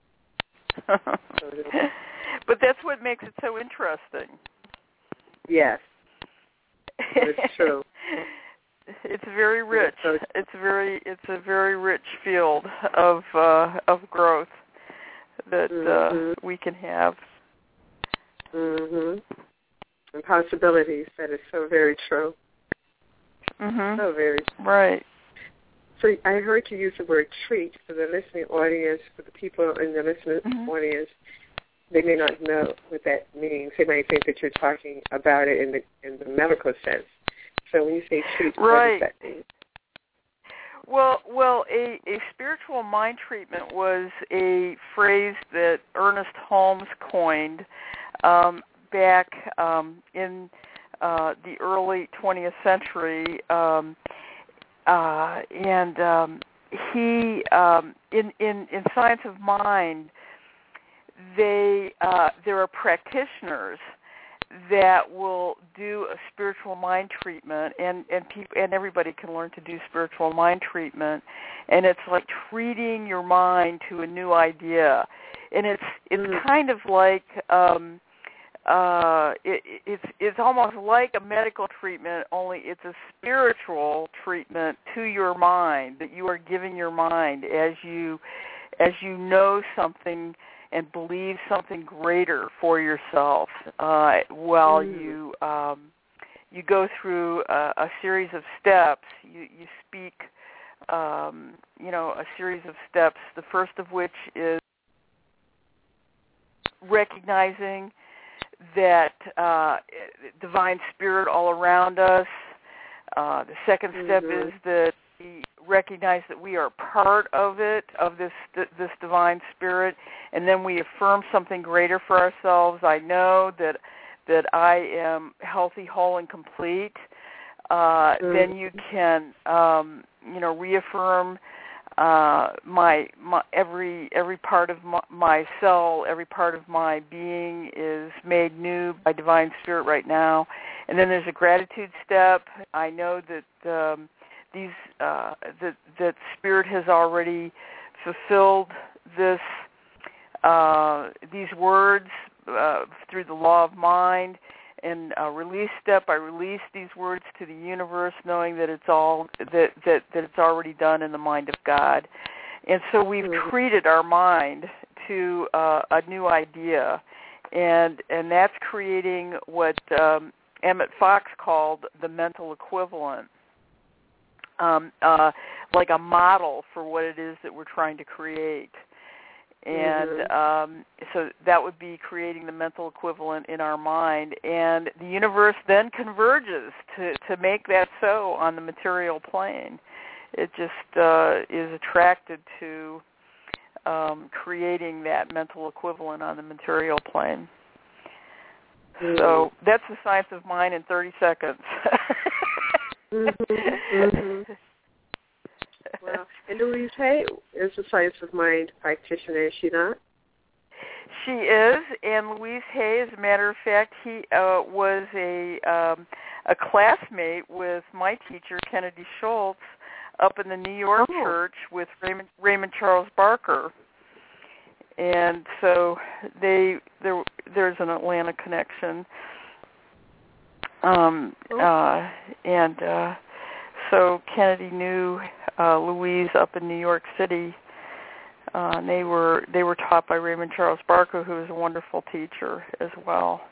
But that's what makes it so interesting. Yes. It's true. It's very rich. It's a very rich field of growth that we can have. Mhm. And possibilities. That is so very true. Mhm. So very true. Right. So I heard you use the word treat for the listening audience, for the people in the listening audience. They may not know what that means. They might think that you're talking about it in the medical sense. So when you say treat, what does that mean? Well, a spiritual mind treatment was a phrase that Ernest Holmes coined back in the early 20th century, and he in Science of Mind, there are practitioners that will do a spiritual mind treatment, and everybody can learn to do spiritual mind treatment, and it's like treating your mind to a new idea, and it's kind of like it's almost like a medical treatment, only it's a spiritual treatment to your mind that you are giving your mind as you know something and believe something greater for yourself, while you go through a series of steps. You speak, a series of steps. The first of which is recognizing that divine spirit all around us. The second step is that we recognize that we are part of it, of this divine spirit, and then we affirm something greater for ourselves. I know that I am healthy, whole, and complete. Then you can, reaffirm my every part of my cell, every part of my being is made new by divine spirit right now. And then there's a gratitude step. I know that that spirit has already fulfilled these words through the law of mind. And release step, I release these words to the universe, knowing that it's all that it's already done in the mind of God. And so we've treated our mind to a new idea, and that's creating what Emmett Fox called the mental equivalent, like a model for what it is that we're trying to create. And so that would be creating the mental equivalent in our mind, and the universe then converges to make that so on the material plane. It just is attracted to creating that mental equivalent on the material plane. So that's the science of mind in 30 seconds. Well, and Louise Hay is a science of mind practitioner, is she not? She is, and Louise Hay, as a matter of fact, he was a classmate with my teacher, Kennedy Schultz, up in the New York church with Raymond Charles Barker. And so there's an Atlanta connection. So Kennedy knew Louise up in New York City. And they were taught by Raymond Charles Barker, who was a wonderful teacher as well.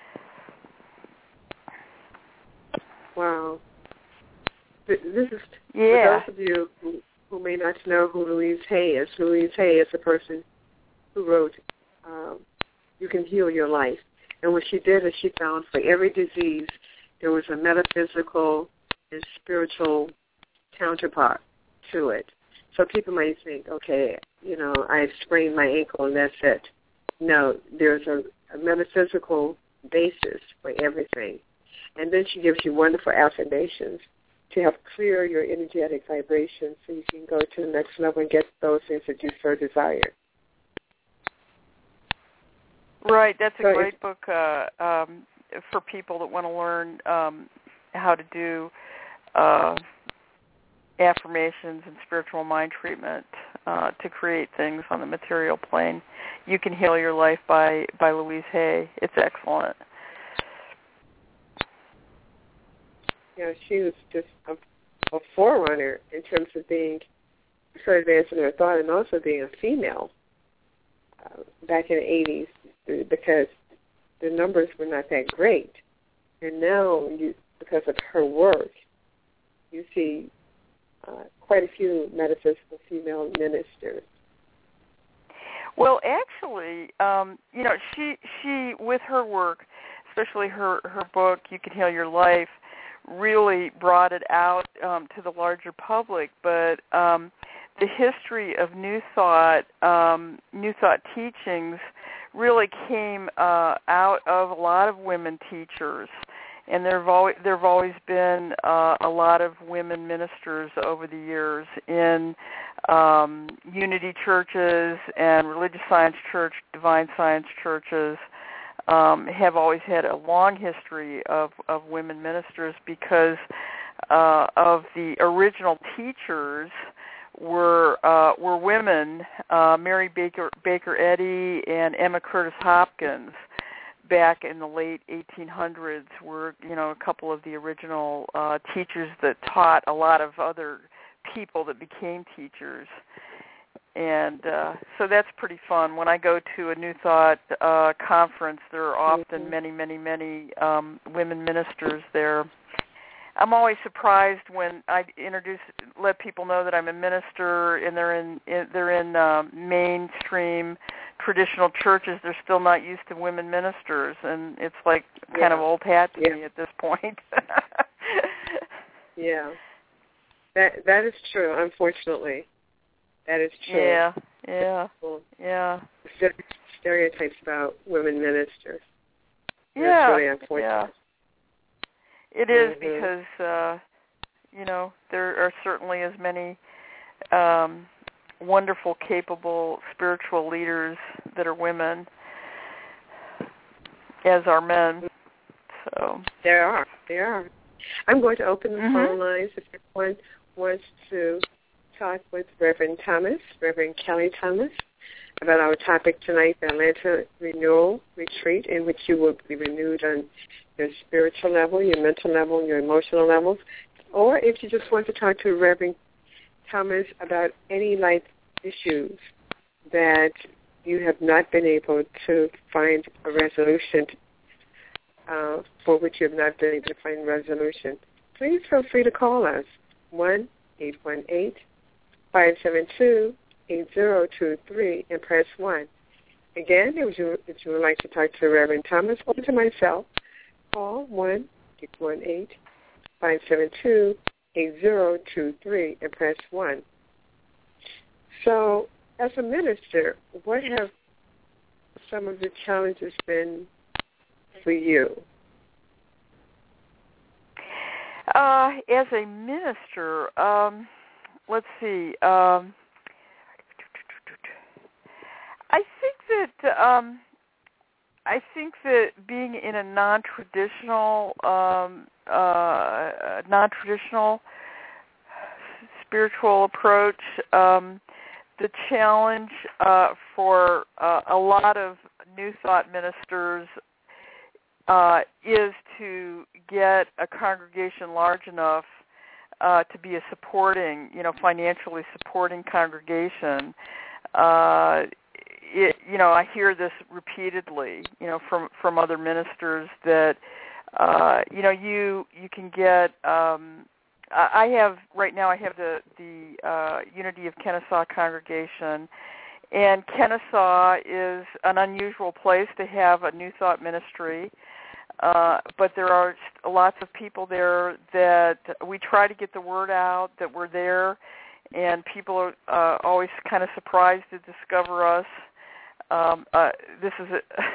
Wow. This is for those of you who may not know who Louise Hay is. Louise Hay is the person who wrote You Can Heal Your Life. And what she did is she found for every disease there was a metaphysical and spiritual counterpart to it. So people might think, okay, I sprained my ankle and that's it. No, there's a metaphysical basis for everything. And then she gives you wonderful affirmations to help clear your energetic vibrations so you can go to the next level and get those things that you so desire. Right, that's a great book for people that want to learn how to do affirmations and spiritual mind treatment to create things on the material plane. You Can Heal Your Life by Louise Hay. It's excellent. Yeah, she was just a forerunner in terms of being so advanced in her thought and also being a female back in the 80s because the numbers were not that great. And now, because of her work, you see quite a few metaphysical female ministers. Well, actually, she with her work, especially her book, You Can Heal Your Life, really brought it out to the larger public. But the history of New Thought teachings really came out of a lot of women teachers. And there have always been a lot of women ministers over the years in unity churches and religious science church, divine science churches. Have always had a long history of women ministers because of the original teachers were women, Mary Baker Eddy and Emma Curtis Hopkins. Back in the late 1800s were, a couple of the original teachers that taught a lot of other people that became teachers. And so that's pretty fun. When I go to a New Thought conference, there are often many, many, many women ministers there. I'm always surprised when I let people know that I'm a minister, and they're in mainstream traditional churches. They're still not used to women ministers, and it's like kind of old hat to me at this point. Yeah, that is true. Unfortunately, that is true. Yeah. Stereotypes about women ministers. Yeah, that's really unfortunate. Yeah. It is because, there are certainly as many wonderful, capable spiritual leaders that are women as are men. So There are. I'm going to open the phone lines if anyone wants to talk with Reverend Kelly Thomas, about our topic tonight, the Atlanta Renewal Retreat, in which you will be renewed on your spiritual level, your mental level, your emotional levels. Or if you just want to talk to Reverend Thomas about any life issues that you have not been able to find a resolution for which you have not been able to find resolution, please feel free to call us, 1-818-572-8023, and press 1. Again, if you would like to talk to Reverend Thomas or to myself, call 1-818-572-8023 and press 1. So as a minister, what have some of the challenges been for you? As a minister, let's see. I think that being in a non-traditional spiritual approach, the challenge for a lot of New Thought ministers is to get a congregation large enough to be a supporting, financially supporting congregation. I hear this repeatedly, from other ministers that, you can get. I have the Unity of Kennesaw congregation, and Kennesaw is an unusual place to have a New Thought ministry. But there are lots of people there that we try to get the word out that we're there, and people are always kind of surprised to discover us. This is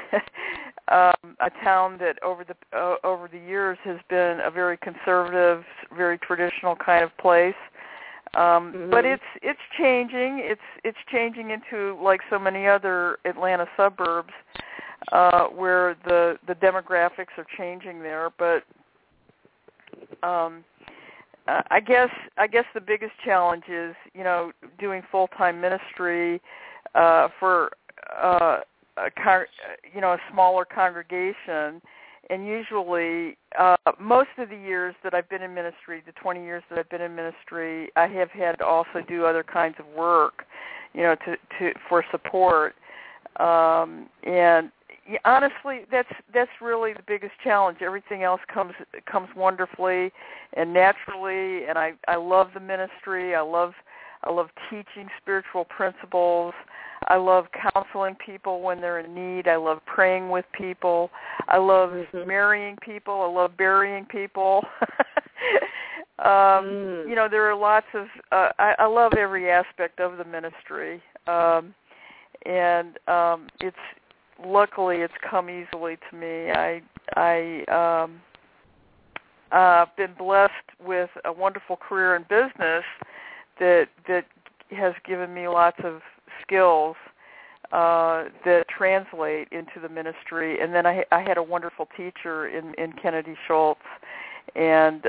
a town that over the years has been a very conservative, very traditional kind of place. But it's changing. It's changing into like so many other Atlanta suburbs. Where the demographics are changing there, but I guess the biggest challenge is doing full-time ministry for a smaller congregation, and usually most of the years that I've been in ministry, the 20 years that I've been in ministry, I have had to also do other kinds of work, for support, and honestly, that's really the biggest challenge. Everything else comes wonderfully and naturally, and I love the ministry. I love teaching spiritual principles. I love counseling people when they're in need. I love praying with people. I love marrying people. I love burying people. There are lots of. I love every aspect of the ministry, and it's. Luckily, it's come easily to me. I've been blessed with a wonderful career in business that has given me lots of skills that translate into the ministry. And then I had a wonderful teacher in Kennedy Schultz and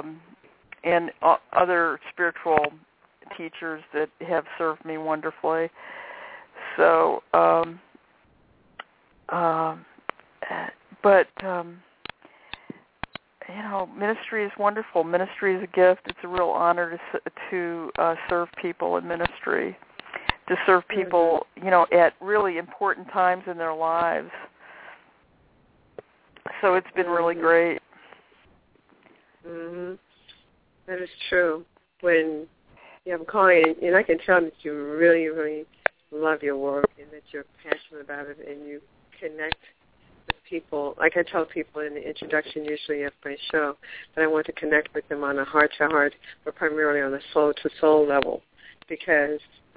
other spiritual teachers that have served me wonderfully. So. Ministry is wonderful. Ministry is a gift. It's a real honor to serve people in ministry, to serve people, at really important times in their lives. So it's been really great. That is true. When you have a calling, and I can tell that you really, really love your work and that you're passionate about it, and you connect with people. Like I tell people in the introduction usually of my show, that I want to connect with them on a heart-to-heart, but primarily on a soul-to-soul level, because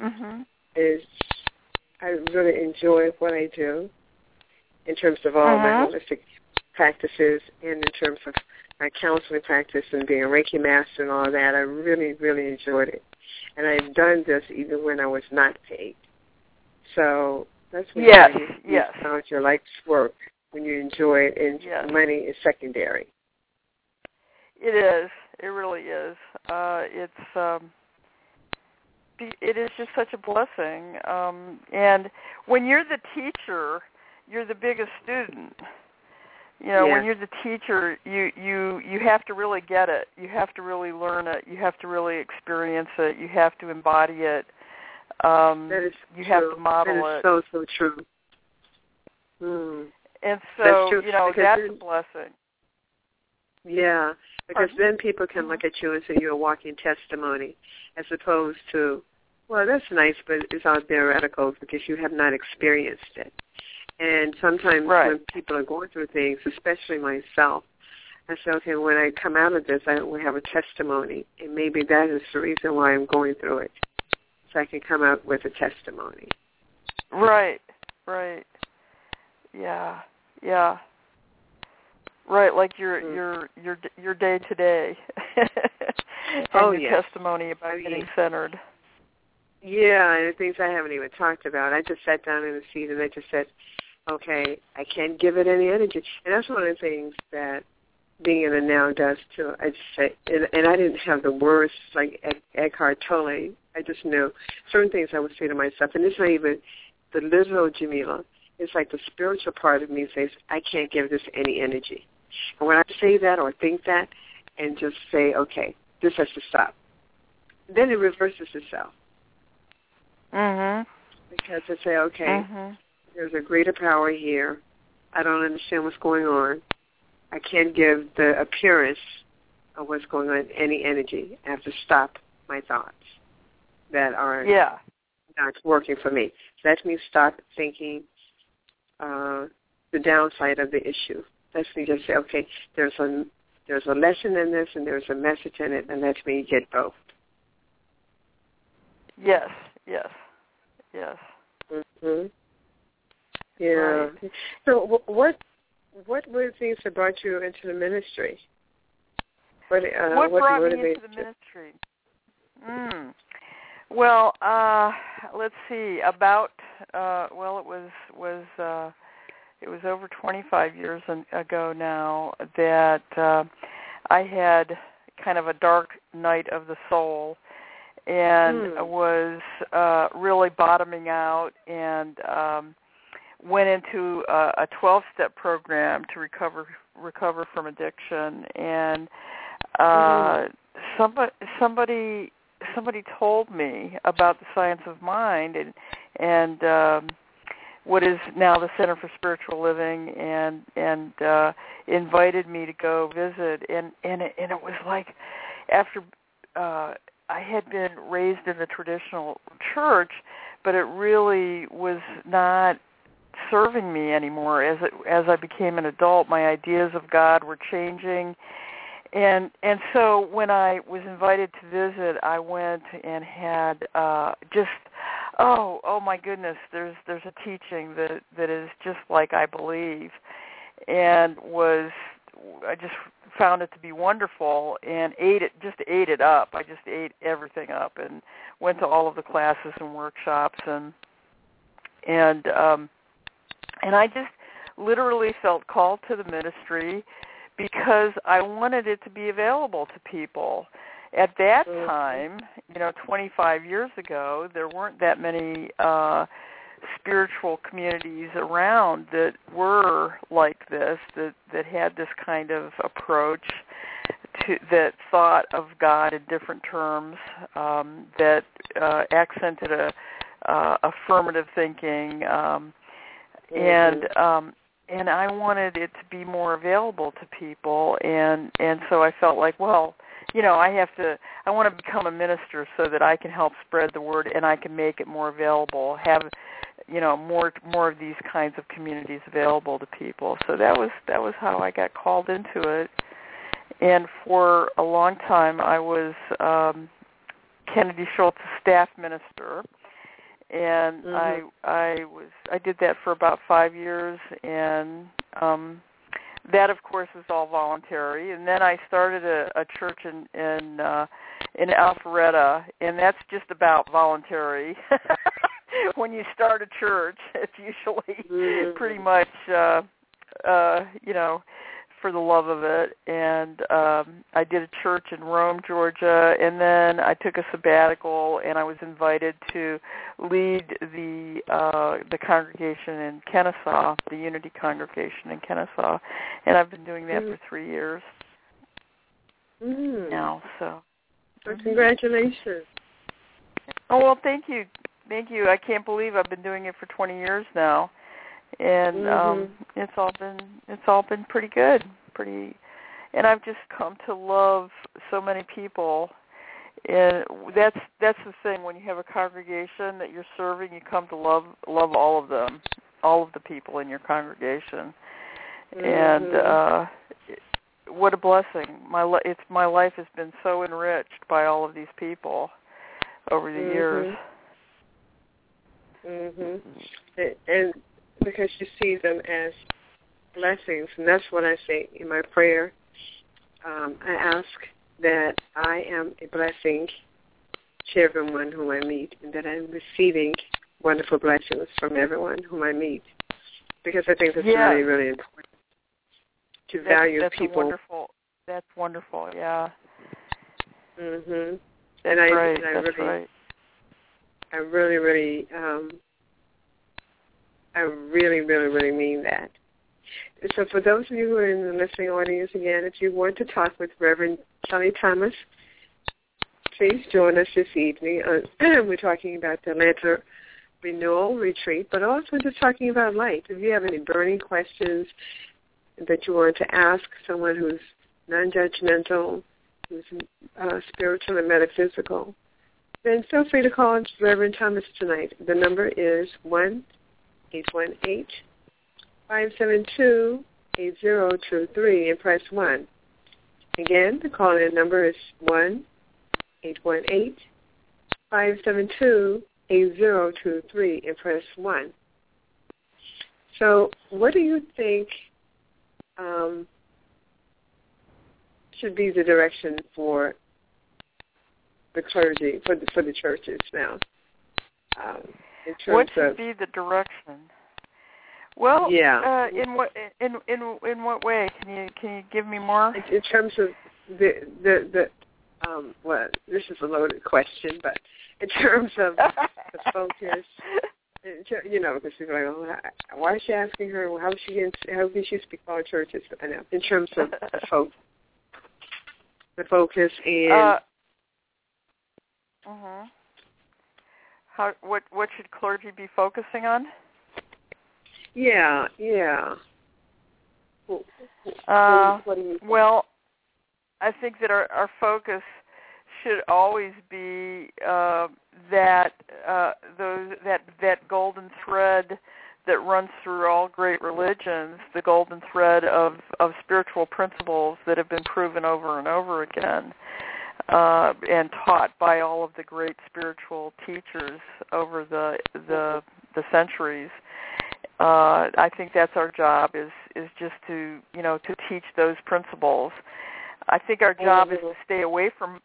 I really enjoy what I do in terms of all my holistic practices and in terms of my counseling practice and being a Reiki master and all that. I really, really enjoyed it. And I've done this even when I was not paid. So that's when you found your life's work, when you enjoy it, and money is secondary. It is. It really is. It is just such a blessing. And when you're the teacher, you're the biggest student. When you're the teacher, you have to really get it. You have to really learn it. You have to really experience it. You have to embody it. That is you true. have to model it. That is so true. And so, that's then, a blessing. Yeah, because then people can look at you and say you're a walking testimony, as opposed to, well, that's nice, but it's all theoretical because you have not experienced it. And sometimes when people are going through things, especially myself, I say, okay, when I come out of this, I will have a testimony, and maybe that is the reason why I'm going through it. so I can come out with a testimony. Right. Yeah. Right, like your day to day, and your testimony about getting centered. Yeah, and the things I haven't even talked about. I just sat down in the seat and I just said, okay, I can't give it any energy. And that's one of the things that being in the now does too. I just say, and I didn't have the words like Eckhart Tolle. I just knew certain things I would say to myself, and it's not even the literal Jamila. It's like the spiritual part of me says, I can't give this any energy. And when I say that or think that and just say, okay, this has to stop, then it reverses itself. Because I say, okay, there's a greater power here. I don't understand what's going on. I can't give the appearance of what's going on any energy. I have to stop my thoughts that are not working for me. So that means stop thinking the downside of the issue. That's me just say, okay, there's a lesson in this and there's a message in it, and let me get both. Yes. Mm-hmm. Yeah. Right. So what were the things that brought you into the ministry? What brought me into the ministry? Well, let's see. About it was over 25 years ago now that I had kind of a dark night of the soul, and was really bottoming out, and went into a 12-step program to recover from addiction. And somebody told me about the Science of Mind and what is now the Center for Spiritual Living, and invited me to go visit. And it was like, after I had been raised in the traditional church, but it really was not serving me anymore. As I became an adult, my ideas of God were changing. And so when I was invited to visit, I went and had oh my goodness, there's a teaching that is just like I believe, and I just found it to be wonderful and ate it up. I just ate everything up and went to all of the classes and workshops, and I just literally felt called to the ministry because I wanted it to be available to people. At that time, 25 years ago, there weren't that many spiritual communities around that were like this, that had this kind of approach, that thought of God in different terms, that accented affirmative thinking, and I wanted it to be more available to people, and so I felt like, well, I want to become a minister so that I can help spread the word and I can make it more available, have more of these kinds of communities available to people. So that was how I got called into it. And for a long time I was Kennedy Schultz's staff minister, and I did that for about 5 years, and that, of course, is all voluntary. And then I started a church in Alpharetta, and that's just about voluntary. When you start a church, it's usually pretty much, for the love of it. And I did a church in Rome, Georgia, and then I took a sabbatical, and I was invited to lead the congregation in Kennesaw, the Unity congregation in Kennesaw, and I've been doing that for 3 years now. So, congratulations! Oh, well, thank you. I can't believe I've been doing it for 20 years now, and it's all been pretty good, and I've just come to love so many people. And that's the thing, when you have a congregation that you're serving, you come to love all of them, all of the people in your congregation. And what a blessing! My life has been so enriched by all of these people over the years. Mhm. And because you see them as blessings, and that's what I say in my prayer. I ask that I am a blessing to everyone whom I meet, and that I'm receiving wonderful blessings from everyone whom I meet, because I think that's really, really important to value people. That's wonderful. Yeah. Mhm. That's right. That's right. I really, really mean that. So for those of you who are in the listening audience, again, if you want to talk with Reverend Kelly Thomas, please join us this evening. We're talking about the Atlanta Renewal Retreat, but also just talking about life. If you have any burning questions that you want to ask someone who's non-judgmental, who's spiritual and metaphysical, then feel free to call Reverend Thomas tonight. The number is 1-818-572-8023 and press 1. Again, the call-in number is 1-818-572-8023 and press 1. So what do you think should be the direction for the clergy, for the churches now? What should be the direction? Well, in what way? Can you give me more? In terms of the well, this is a loaded question, but in terms of the focus, because people are like, oh, why is she asking her? How can she speak about churches? I know. In terms of the focus and what should clergy be focusing on? Yeah. What do you think? Well, I think that our focus should always be that golden thread that runs through all great religions, the golden thread of spiritual principles that have been proven over and over again and taught by all of the great spiritual teachers over the centuries. I think that's our job is just to teach those principles. I think our job is to stay away from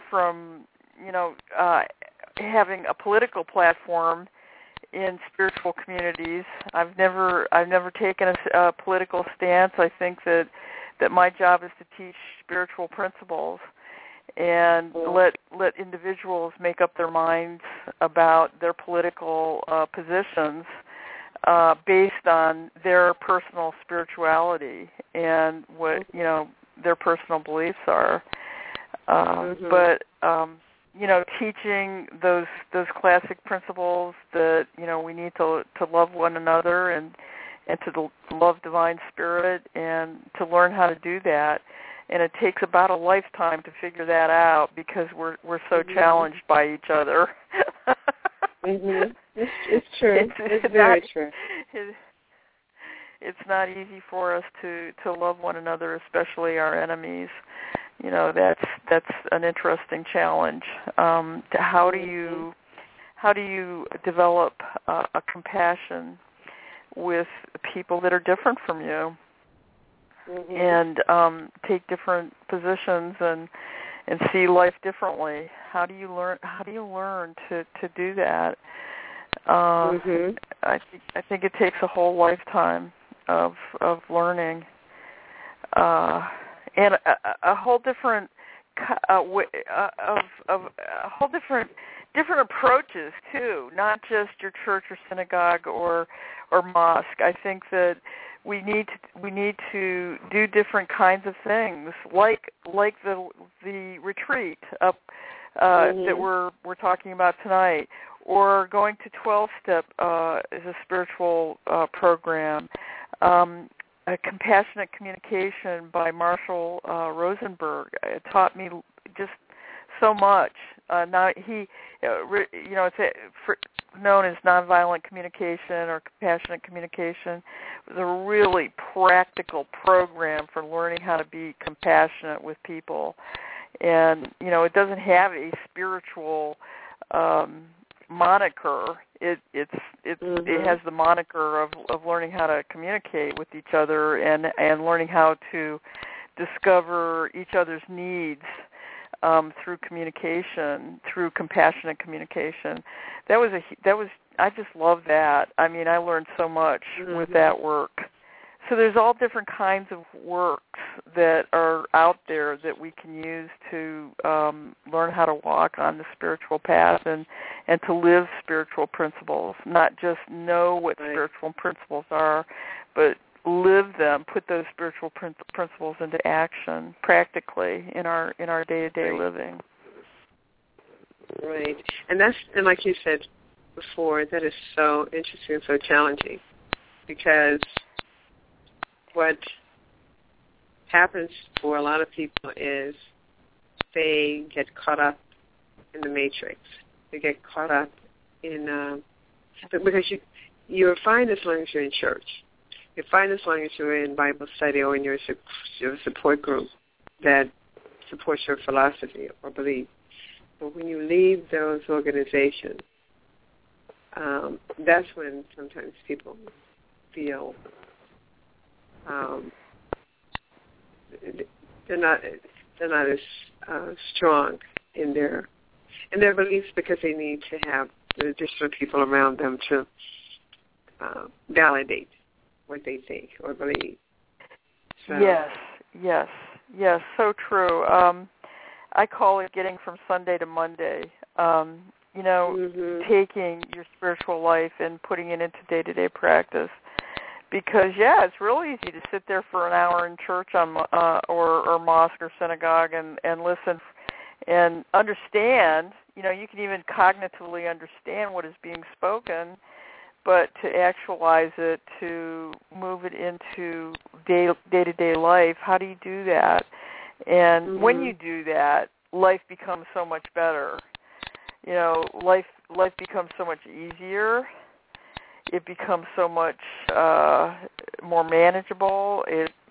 having a political platform in spiritual communities. I've never taken a political stance. I think that my job is to teach spiritual principles and let individuals make up their minds about their political positions based on their personal spirituality and what their personal beliefs are. But teaching those classic principles that we need to love one another and to love divine spirit and to learn how to do that. And it takes about a lifetime to figure that out because we're so challenged by each other. It's true. It's very true. It's not easy for us to love one another, especially our enemies. That's an interesting challenge. How do you develop a compassion with people that are different from you and take different positions and see life differently? How do you learn to do that? I think it takes a whole lifetime of learning. And a whole different different approaches too, not just your church or synagogue or mosque. I think that we need to do different kinds of things, like the retreat up that we're talking about tonight, or going to 12-step is a spiritual program. A Compassionate Communication by Marshall Rosenberg. It taught me just so much. Now it's known as nonviolent communication or compassionate communication. It was a really practical program for learning how to be compassionate with people, and it doesn't have a spiritual moniker. It has the moniker of learning how to communicate with each other and learning how to discover each other's needs through communication, through compassionate communication. I just love that. I mean, I learned so much with that work. So there's all different kinds of works that are out there that we can use to learn how to walk on the spiritual path and to live spiritual principles, not just know what spiritual principles are, but live them, put those spiritual principles into action practically in our day-to-day living. Right. And like you said before, that is so interesting and so challenging, because what happens for a lot of people is they get caught up in the matrix. They get caught up in because you're fine as long as you're in church. You're fine as long as you're in Bible study or in your support group that supports your philosophy or belief. But when you leave those organizations, that's when sometimes people feel they're not as strong in their beliefs, because they need to have the additional people around them to validate what they think or believe. So. Yes, so true. I call it getting from Sunday to Monday. Taking your spiritual life and putting it into day-to-day practice. Because, it's real easy to sit there for an hour in church or mosque or synagogue and listen and understand. You can even cognitively understand what is being spoken, but to actualize it, to move it into day-to-day life, how do you do that? And when you do that, life becomes so much better. Life becomes so much easier. It becomes so much more manageable.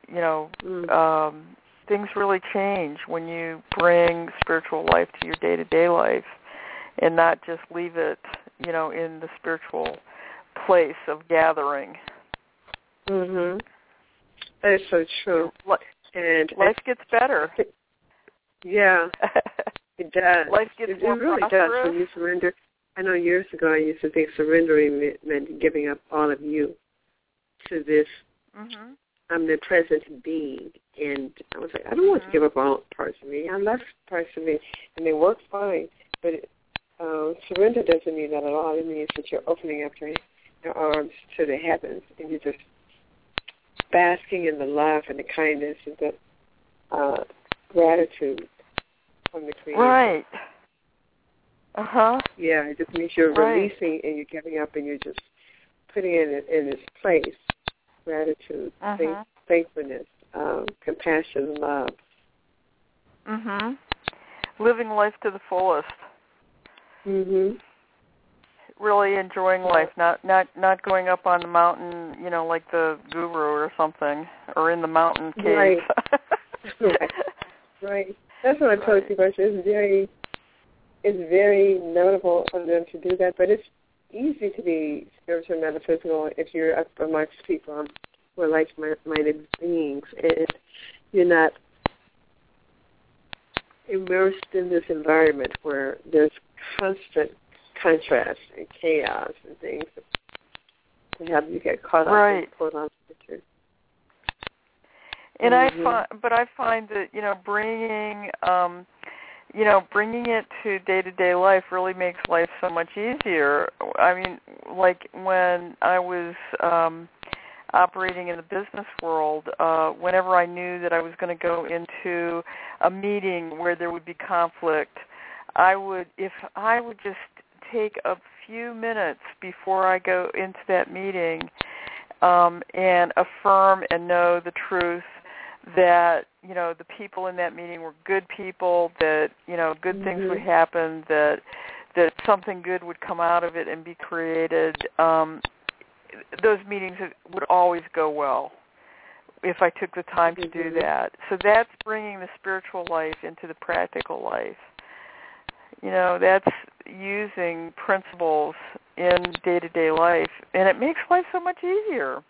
Things really change when you bring spiritual life to your day-to-day life and not just leave it, in the spiritual place of gathering. That is so true. And life gets better. Yeah, it does. Life gets more really prosperous. does when you surrender. I know years ago I used to think surrendering meant giving up all of you to this omnipresent being. And I was like, I don't want to give up all parts of me. I left parts of me, and they work fine. But surrender doesn't mean that at all. It means that you're opening up your arms to the heavens, and you're just basking in the love and the kindness and the gratitude from the Creator. Right. Yeah, it just means you're releasing and you're giving up and you're just putting it in its place. Gratitude, thankfulness, compassion, love. Living life to the fullest. Really enjoying life, not going up on the mountain, like the guru or something, or in the mountain cave. Right. That's what I told you, but it's very notable for them to do that, but it's easy to be spiritual and metaphysical if you're up amongst people who are like-minded beings, and you're not immersed in this environment where there's constant contrast and chaos and things that have you get caught up and pulled on the picture. And I find that bringing it to day-to-day life really makes life so much easier. I mean, like when I was operating in the business world, whenever I knew that I was going to go into a meeting where there would be conflict, if I would just take a few minutes before I go into that meeting and affirm and know the truth that, the people in that meeting were good people, that, good things would happen, that something good would come out of it and be created, those meetings would always go well if I took the time to do that. So that's bringing the spiritual life into the practical life. using principles in day-to-day life, and it makes life so much easier.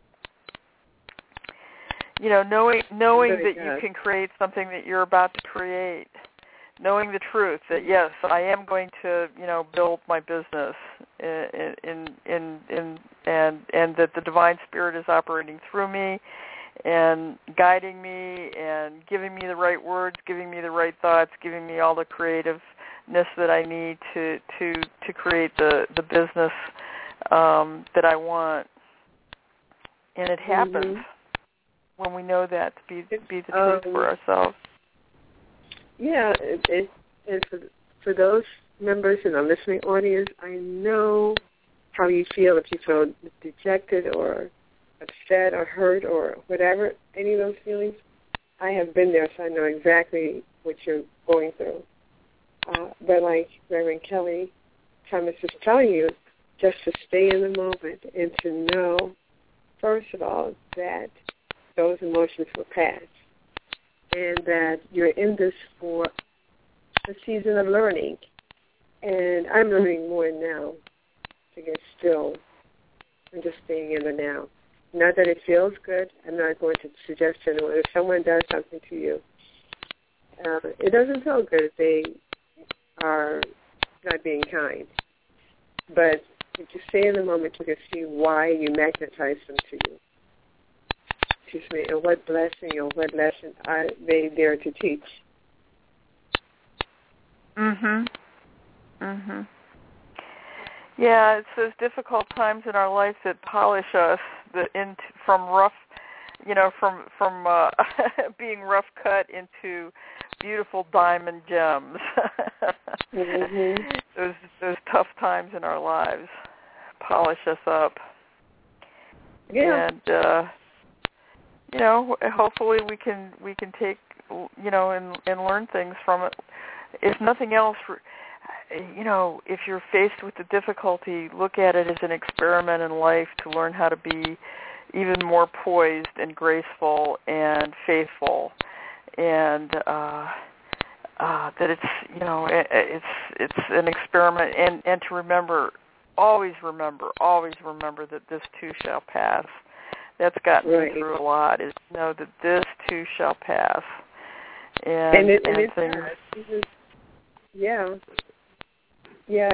Knowing that you can create something that you're about to create, knowing the truth that yes, I am going to, build my business, and that the divine spirit is operating through me and guiding me and giving me the right words, giving me the right thoughts, giving me all the creativeness that I need to create the business that I want. And it happens when we know that to be the truth for ourselves. Yeah, and for those members in the listening audience, I know how you feel if you feel dejected or upset or hurt or whatever, any of those feelings. I have been there, so I know exactly what you're going through. But like Reverend Kelly Thomas is telling you, just to stay in the moment and to know, first of all, that those emotions will pass and that you're in this for a season of learning. And I'm learning more now to get still and just staying in the now. Not that it feels good. I'm not going to suggest to anyone. If someone does something to you, it doesn't feel good if they are not being kind. But if you stay in the moment, you can see why you magnetize them to you. Excuse me, and what blessing or what lesson are they there to teach? Yeah, it's those difficult times in our life that polish us from rough, from being rough cut into beautiful diamond gems. Those tough times in our lives polish us up. Yeah. And hopefully we can take and learn things from it. If nothing else, if you're faced with the difficulty, look at it as an experiment in life to learn how to be even more poised and graceful and faithful, and that it's an experiment, and to always remember that this too shall pass. That's gotten me through a lot, is to know that this too shall pass. And it things. Does. Yeah. Yeah,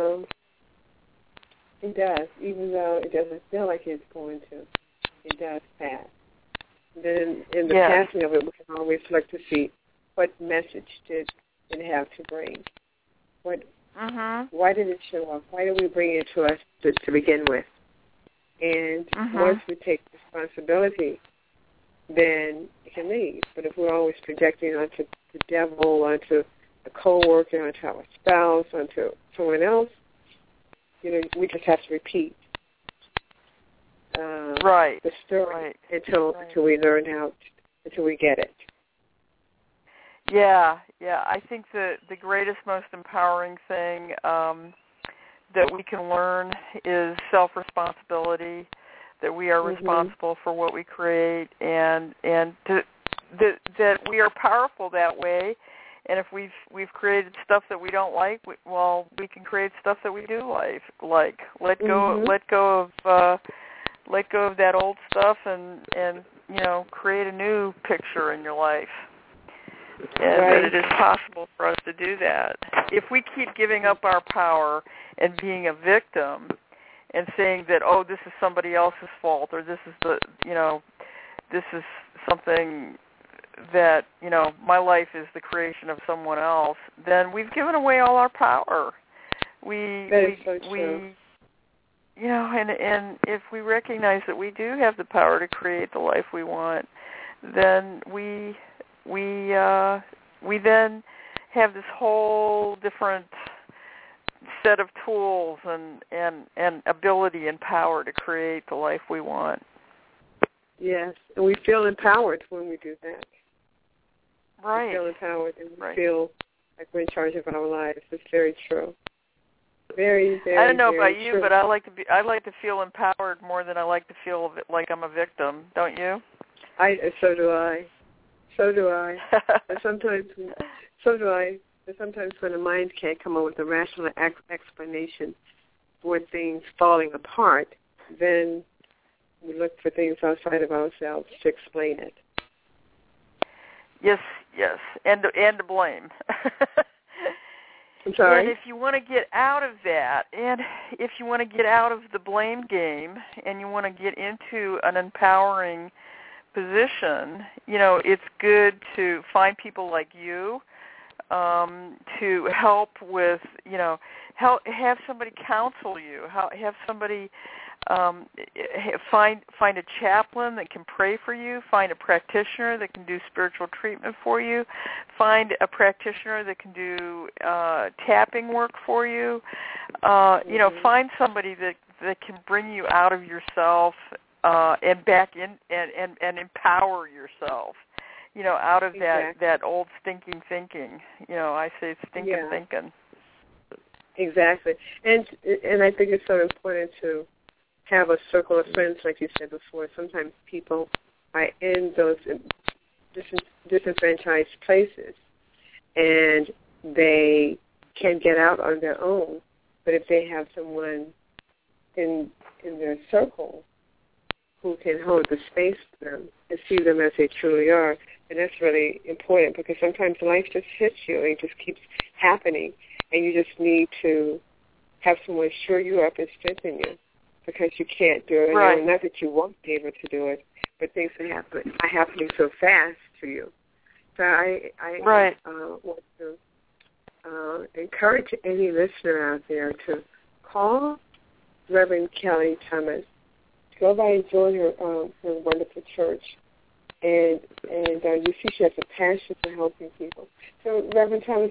it does. Even though it doesn't feel like it's going to, it does pass. Then in the passing of it, we can always look to see what message did it have to bring. Why did it show up? Why did we bring it to us to begin with? And once we take responsibility, then it can leave. But if we're always projecting onto the devil, onto a co-worker, onto our spouse, onto someone else, we just have to repeat the story until we learn until we get it. Yeah. I think the greatest, most empowering thing that we can learn is self-responsibility, that we are responsible for what we create, and that we are powerful that way. And if we've created stuff that we don't like, we can create stuff that we do like. Let go of that old stuff and create a new picture in your life. And that it is possible for us to do that. If we keep giving up our power and being a victim and saying that, this is somebody else's fault, or this is this is something that, my life is the creation of someone else, then we've given away all our power. That is so true. And if we recognize that we do have the power to create the life we want, then we then have this whole different set of tools and ability and power to create the life we want. Yes, and we feel empowered when we do that. Right. We feel empowered and we feel like we're in charge of our lives. It's very true. Very, very. I don't know about true. you, but I like to feel empowered more than I like to feel like I'm a victim. Don't you? So do I. And sometimes, so do I. But sometimes when the mind can't come up with a rational explanation for things falling apart, then we look for things outside of ourselves to explain it. Yes, and to blame. I'm sorry? And if you want to get out of that, and if you want to get out of the blame game, and you want to get into an empowering position, it's good to find people like you to help with, have somebody counsel you, have somebody find a chaplain that can pray for you, find a practitioner that can do spiritual treatment for you, find a practitioner that can do tapping work for you, find somebody that can bring you out of yourself and back in and empower yourself, out of that old stinking thinking. I say stinking thinking. Exactly. And I think it's so important to have a circle of friends, like you said before. Sometimes people are in those disenfranchised places, and they can't get out on their own. But if they have someone in their circle who can hold the space for them and see them as they truly are, and that's really important, because sometimes life just hits you and it just keeps happening, and you just need to have someone shore you up and strengthen you, because you can't do it. Right. Not that you won't be able to do it, but things are happening so fast to you. So I want to encourage any listener out there to call Reverend Kelly Thomas, to go by and join her wonderful church. And you see she has a passion for helping people. So, Reverend Thomas,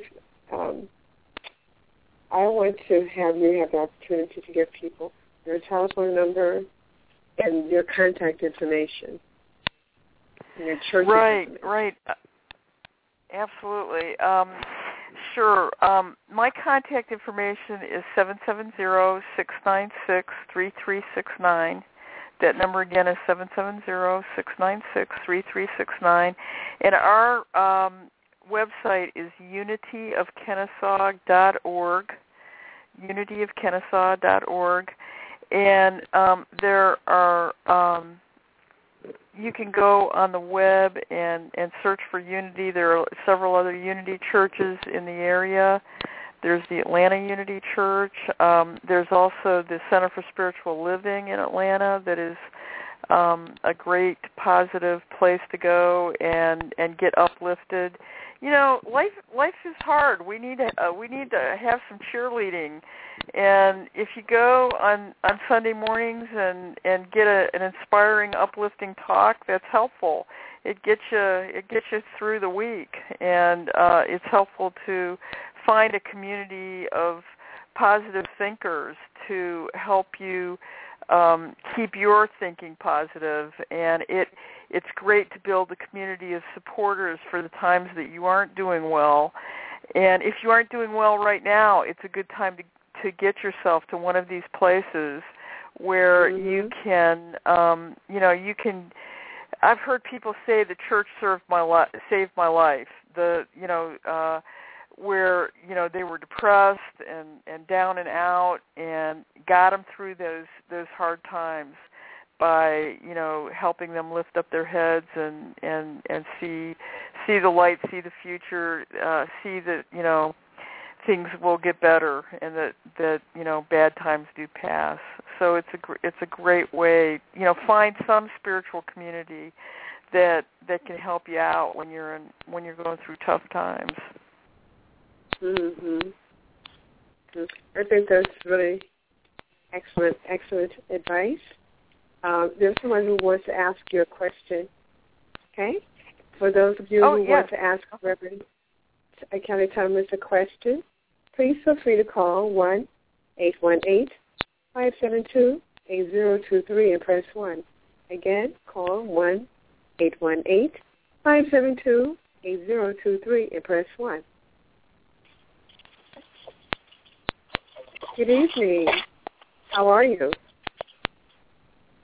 I want to have you have the opportunity to give people your telephone number and your contact information. And your church information. Right. Absolutely. Sure. My contact information is 770-696-3369. That number again is 770-696-3369. And our website is unityofkennesaw.org, unityofkennesaw.org. And there are, you can go on the web and search for Unity. There are several other Unity churches in the area. There's the Atlanta Unity Church. There's also the Center for Spiritual Living in Atlanta that is a great positive place to go and get uplifted. Life is hard. We need to have some cheerleading. And if you go on Sunday mornings and get an inspiring, uplifting talk, that's helpful. It gets you through the week, and it's helpful to find a community of positive thinkers to help you keep your thinking positive. And it's great to build a community of supporters for the times that you aren't doing well. And if you aren't doing well right now, it's a good time to get yourself to one of these places where you can, you can. I've heard people say the church saved my life. Where they were depressed and down and out, and got them through those hard times by helping them lift up their heads and see the light, see the future, see that things will get better, and that bad times do pass. So it's a great way, find some spiritual community that can help you out when you're going through tough times. Mm-hmm. I think that's really excellent advice. There's someone who wants to ask you a question. Okay? For those of you who want to ask Reverend Kelly Thomas a question, please feel free to call 1-818-572-8023 and press 1. Again, call 1-818-572-8023 and press 1. Good evening. How are you?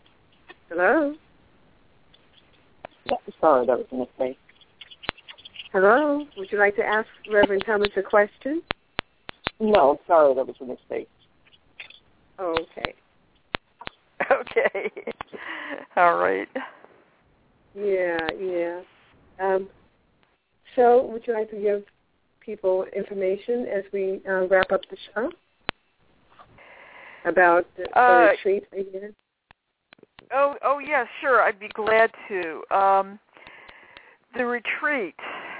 Hello? Sorry, that was a mistake. Hello. Would you like to ask Reverend Thomas a question? No, sorry, that was a mistake. Oh, okay. Okay. All right. Yeah. So would you like to give people information as we wrap up the show about the retreat again? Oh, yeah, sure. I'd be glad to. The retreat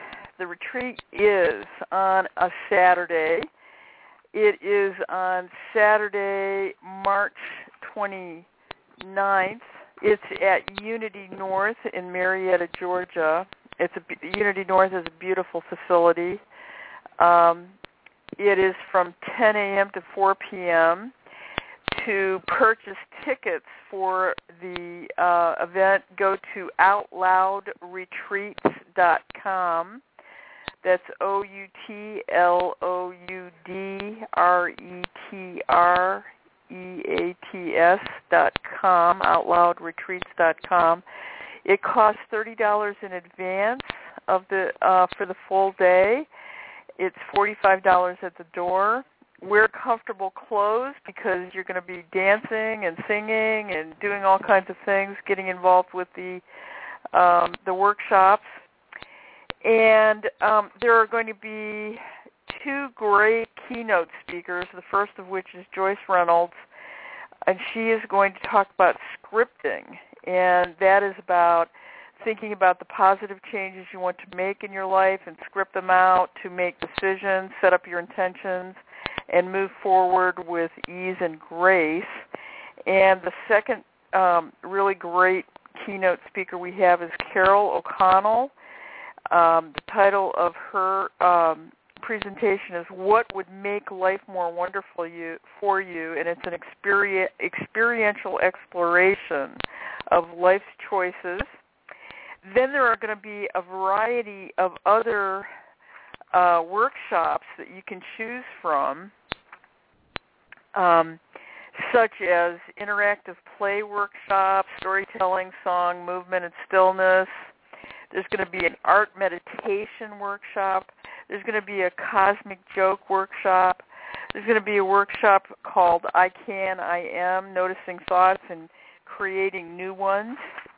is on a Saturday. It is on Saturday, March 29th. It's at Unity North in Marietta, Georgia. Unity North is a beautiful facility. It is from 10 a.m. to 4 p.m. To purchase tickets for the event, go to OutLoudRetreats.com. That's OutLoudRetreats.com, OutLoudRetreats.com. It costs $30 in advance for the full day. It's $45 at the door. Wear comfortable clothes because you're going to be dancing and singing and doing all kinds of things, getting involved with the workshops. And there are going to be two great keynote speakers, the first of which is Joyce Reynolds, and she is going to talk about scripting, and that is about thinking about the positive changes you want to make in your life and script them out to make decisions, set up your intentions, and move forward with ease and grace. And the second really great keynote speaker we have is Carol O'Connell. The title of her presentation is What Would Make Life More Wonderful for You, and it's an experiential exploration of life's choices. Then there are going to be a variety of other workshops that you can choose from, such as interactive play workshops, storytelling, song, movement, and stillness. There's going to be an art meditation workshop. There's going to be a cosmic joke workshop. There's going to be a workshop called I Can, I Am, noticing thoughts and creating new ones.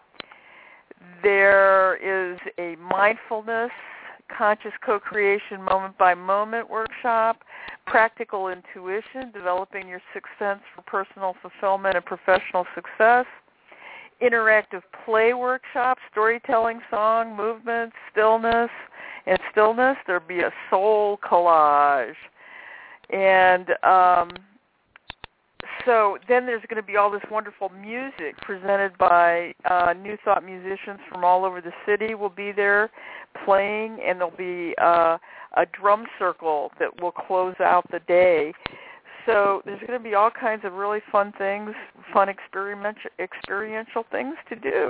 There is a mindfulness, conscious co-creation, moment-by-moment workshop, practical intuition, developing your sixth sense for personal fulfillment and professional success, interactive play workshop, storytelling, song, movement, stillness. There'll be a soul collage. And so then there's going to be all this wonderful music presented by New Thought musicians from all over the city will be there playing, and there'll be a drum circle that will close out the day. So there's going to be all kinds of really fun things, fun experiential things to do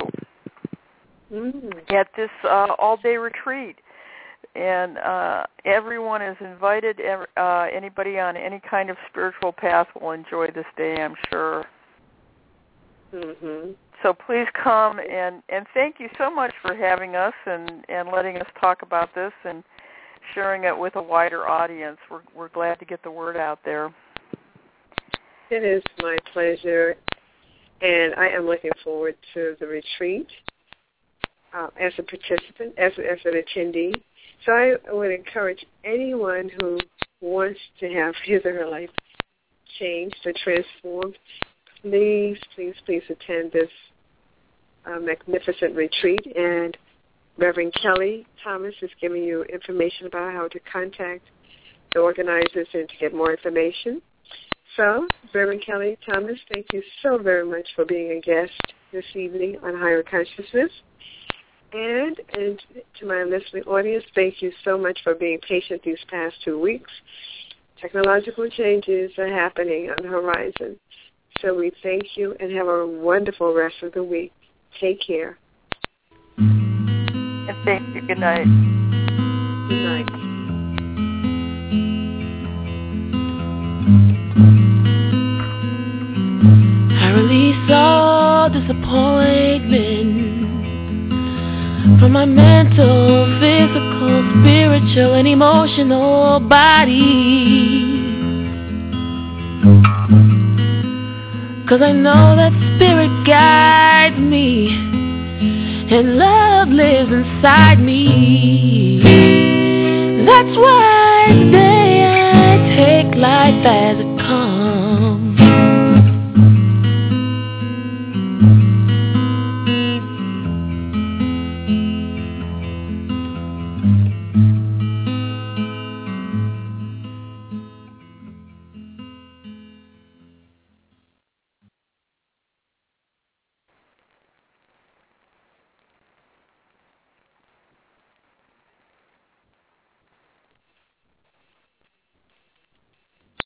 at this all-day retreat. And everyone is invited. Anybody on any kind of spiritual path will enjoy this day, I'm sure. Mm-hmm. So please come, and thank you so much for having us and letting us talk about this and sharing it with a wider audience. We're glad to get the word out there. It is my pleasure, and I am looking forward to the retreat as a participant, as an attendee. So I would encourage anyone who wants to have his or her life changed or transformed, please attend this magnificent retreat. And Reverend Kelly Thomas is giving you information about how to contact the organizers and to get more information. So, Reverend Kelly Thomas, thank you so very much for being a guest this evening on Higher Consciousness. And to my listening audience, thank you so much for being patient these past 2 weeks. Technological changes are happening on the horizon. So we thank you and have a wonderful rest of the week. Take care. And thank you. Good night. Good night. I release all disappointment from my mental, physical, spiritual and emotional body. 'Cause I know that spirit guides me, and love lives inside me. That's why today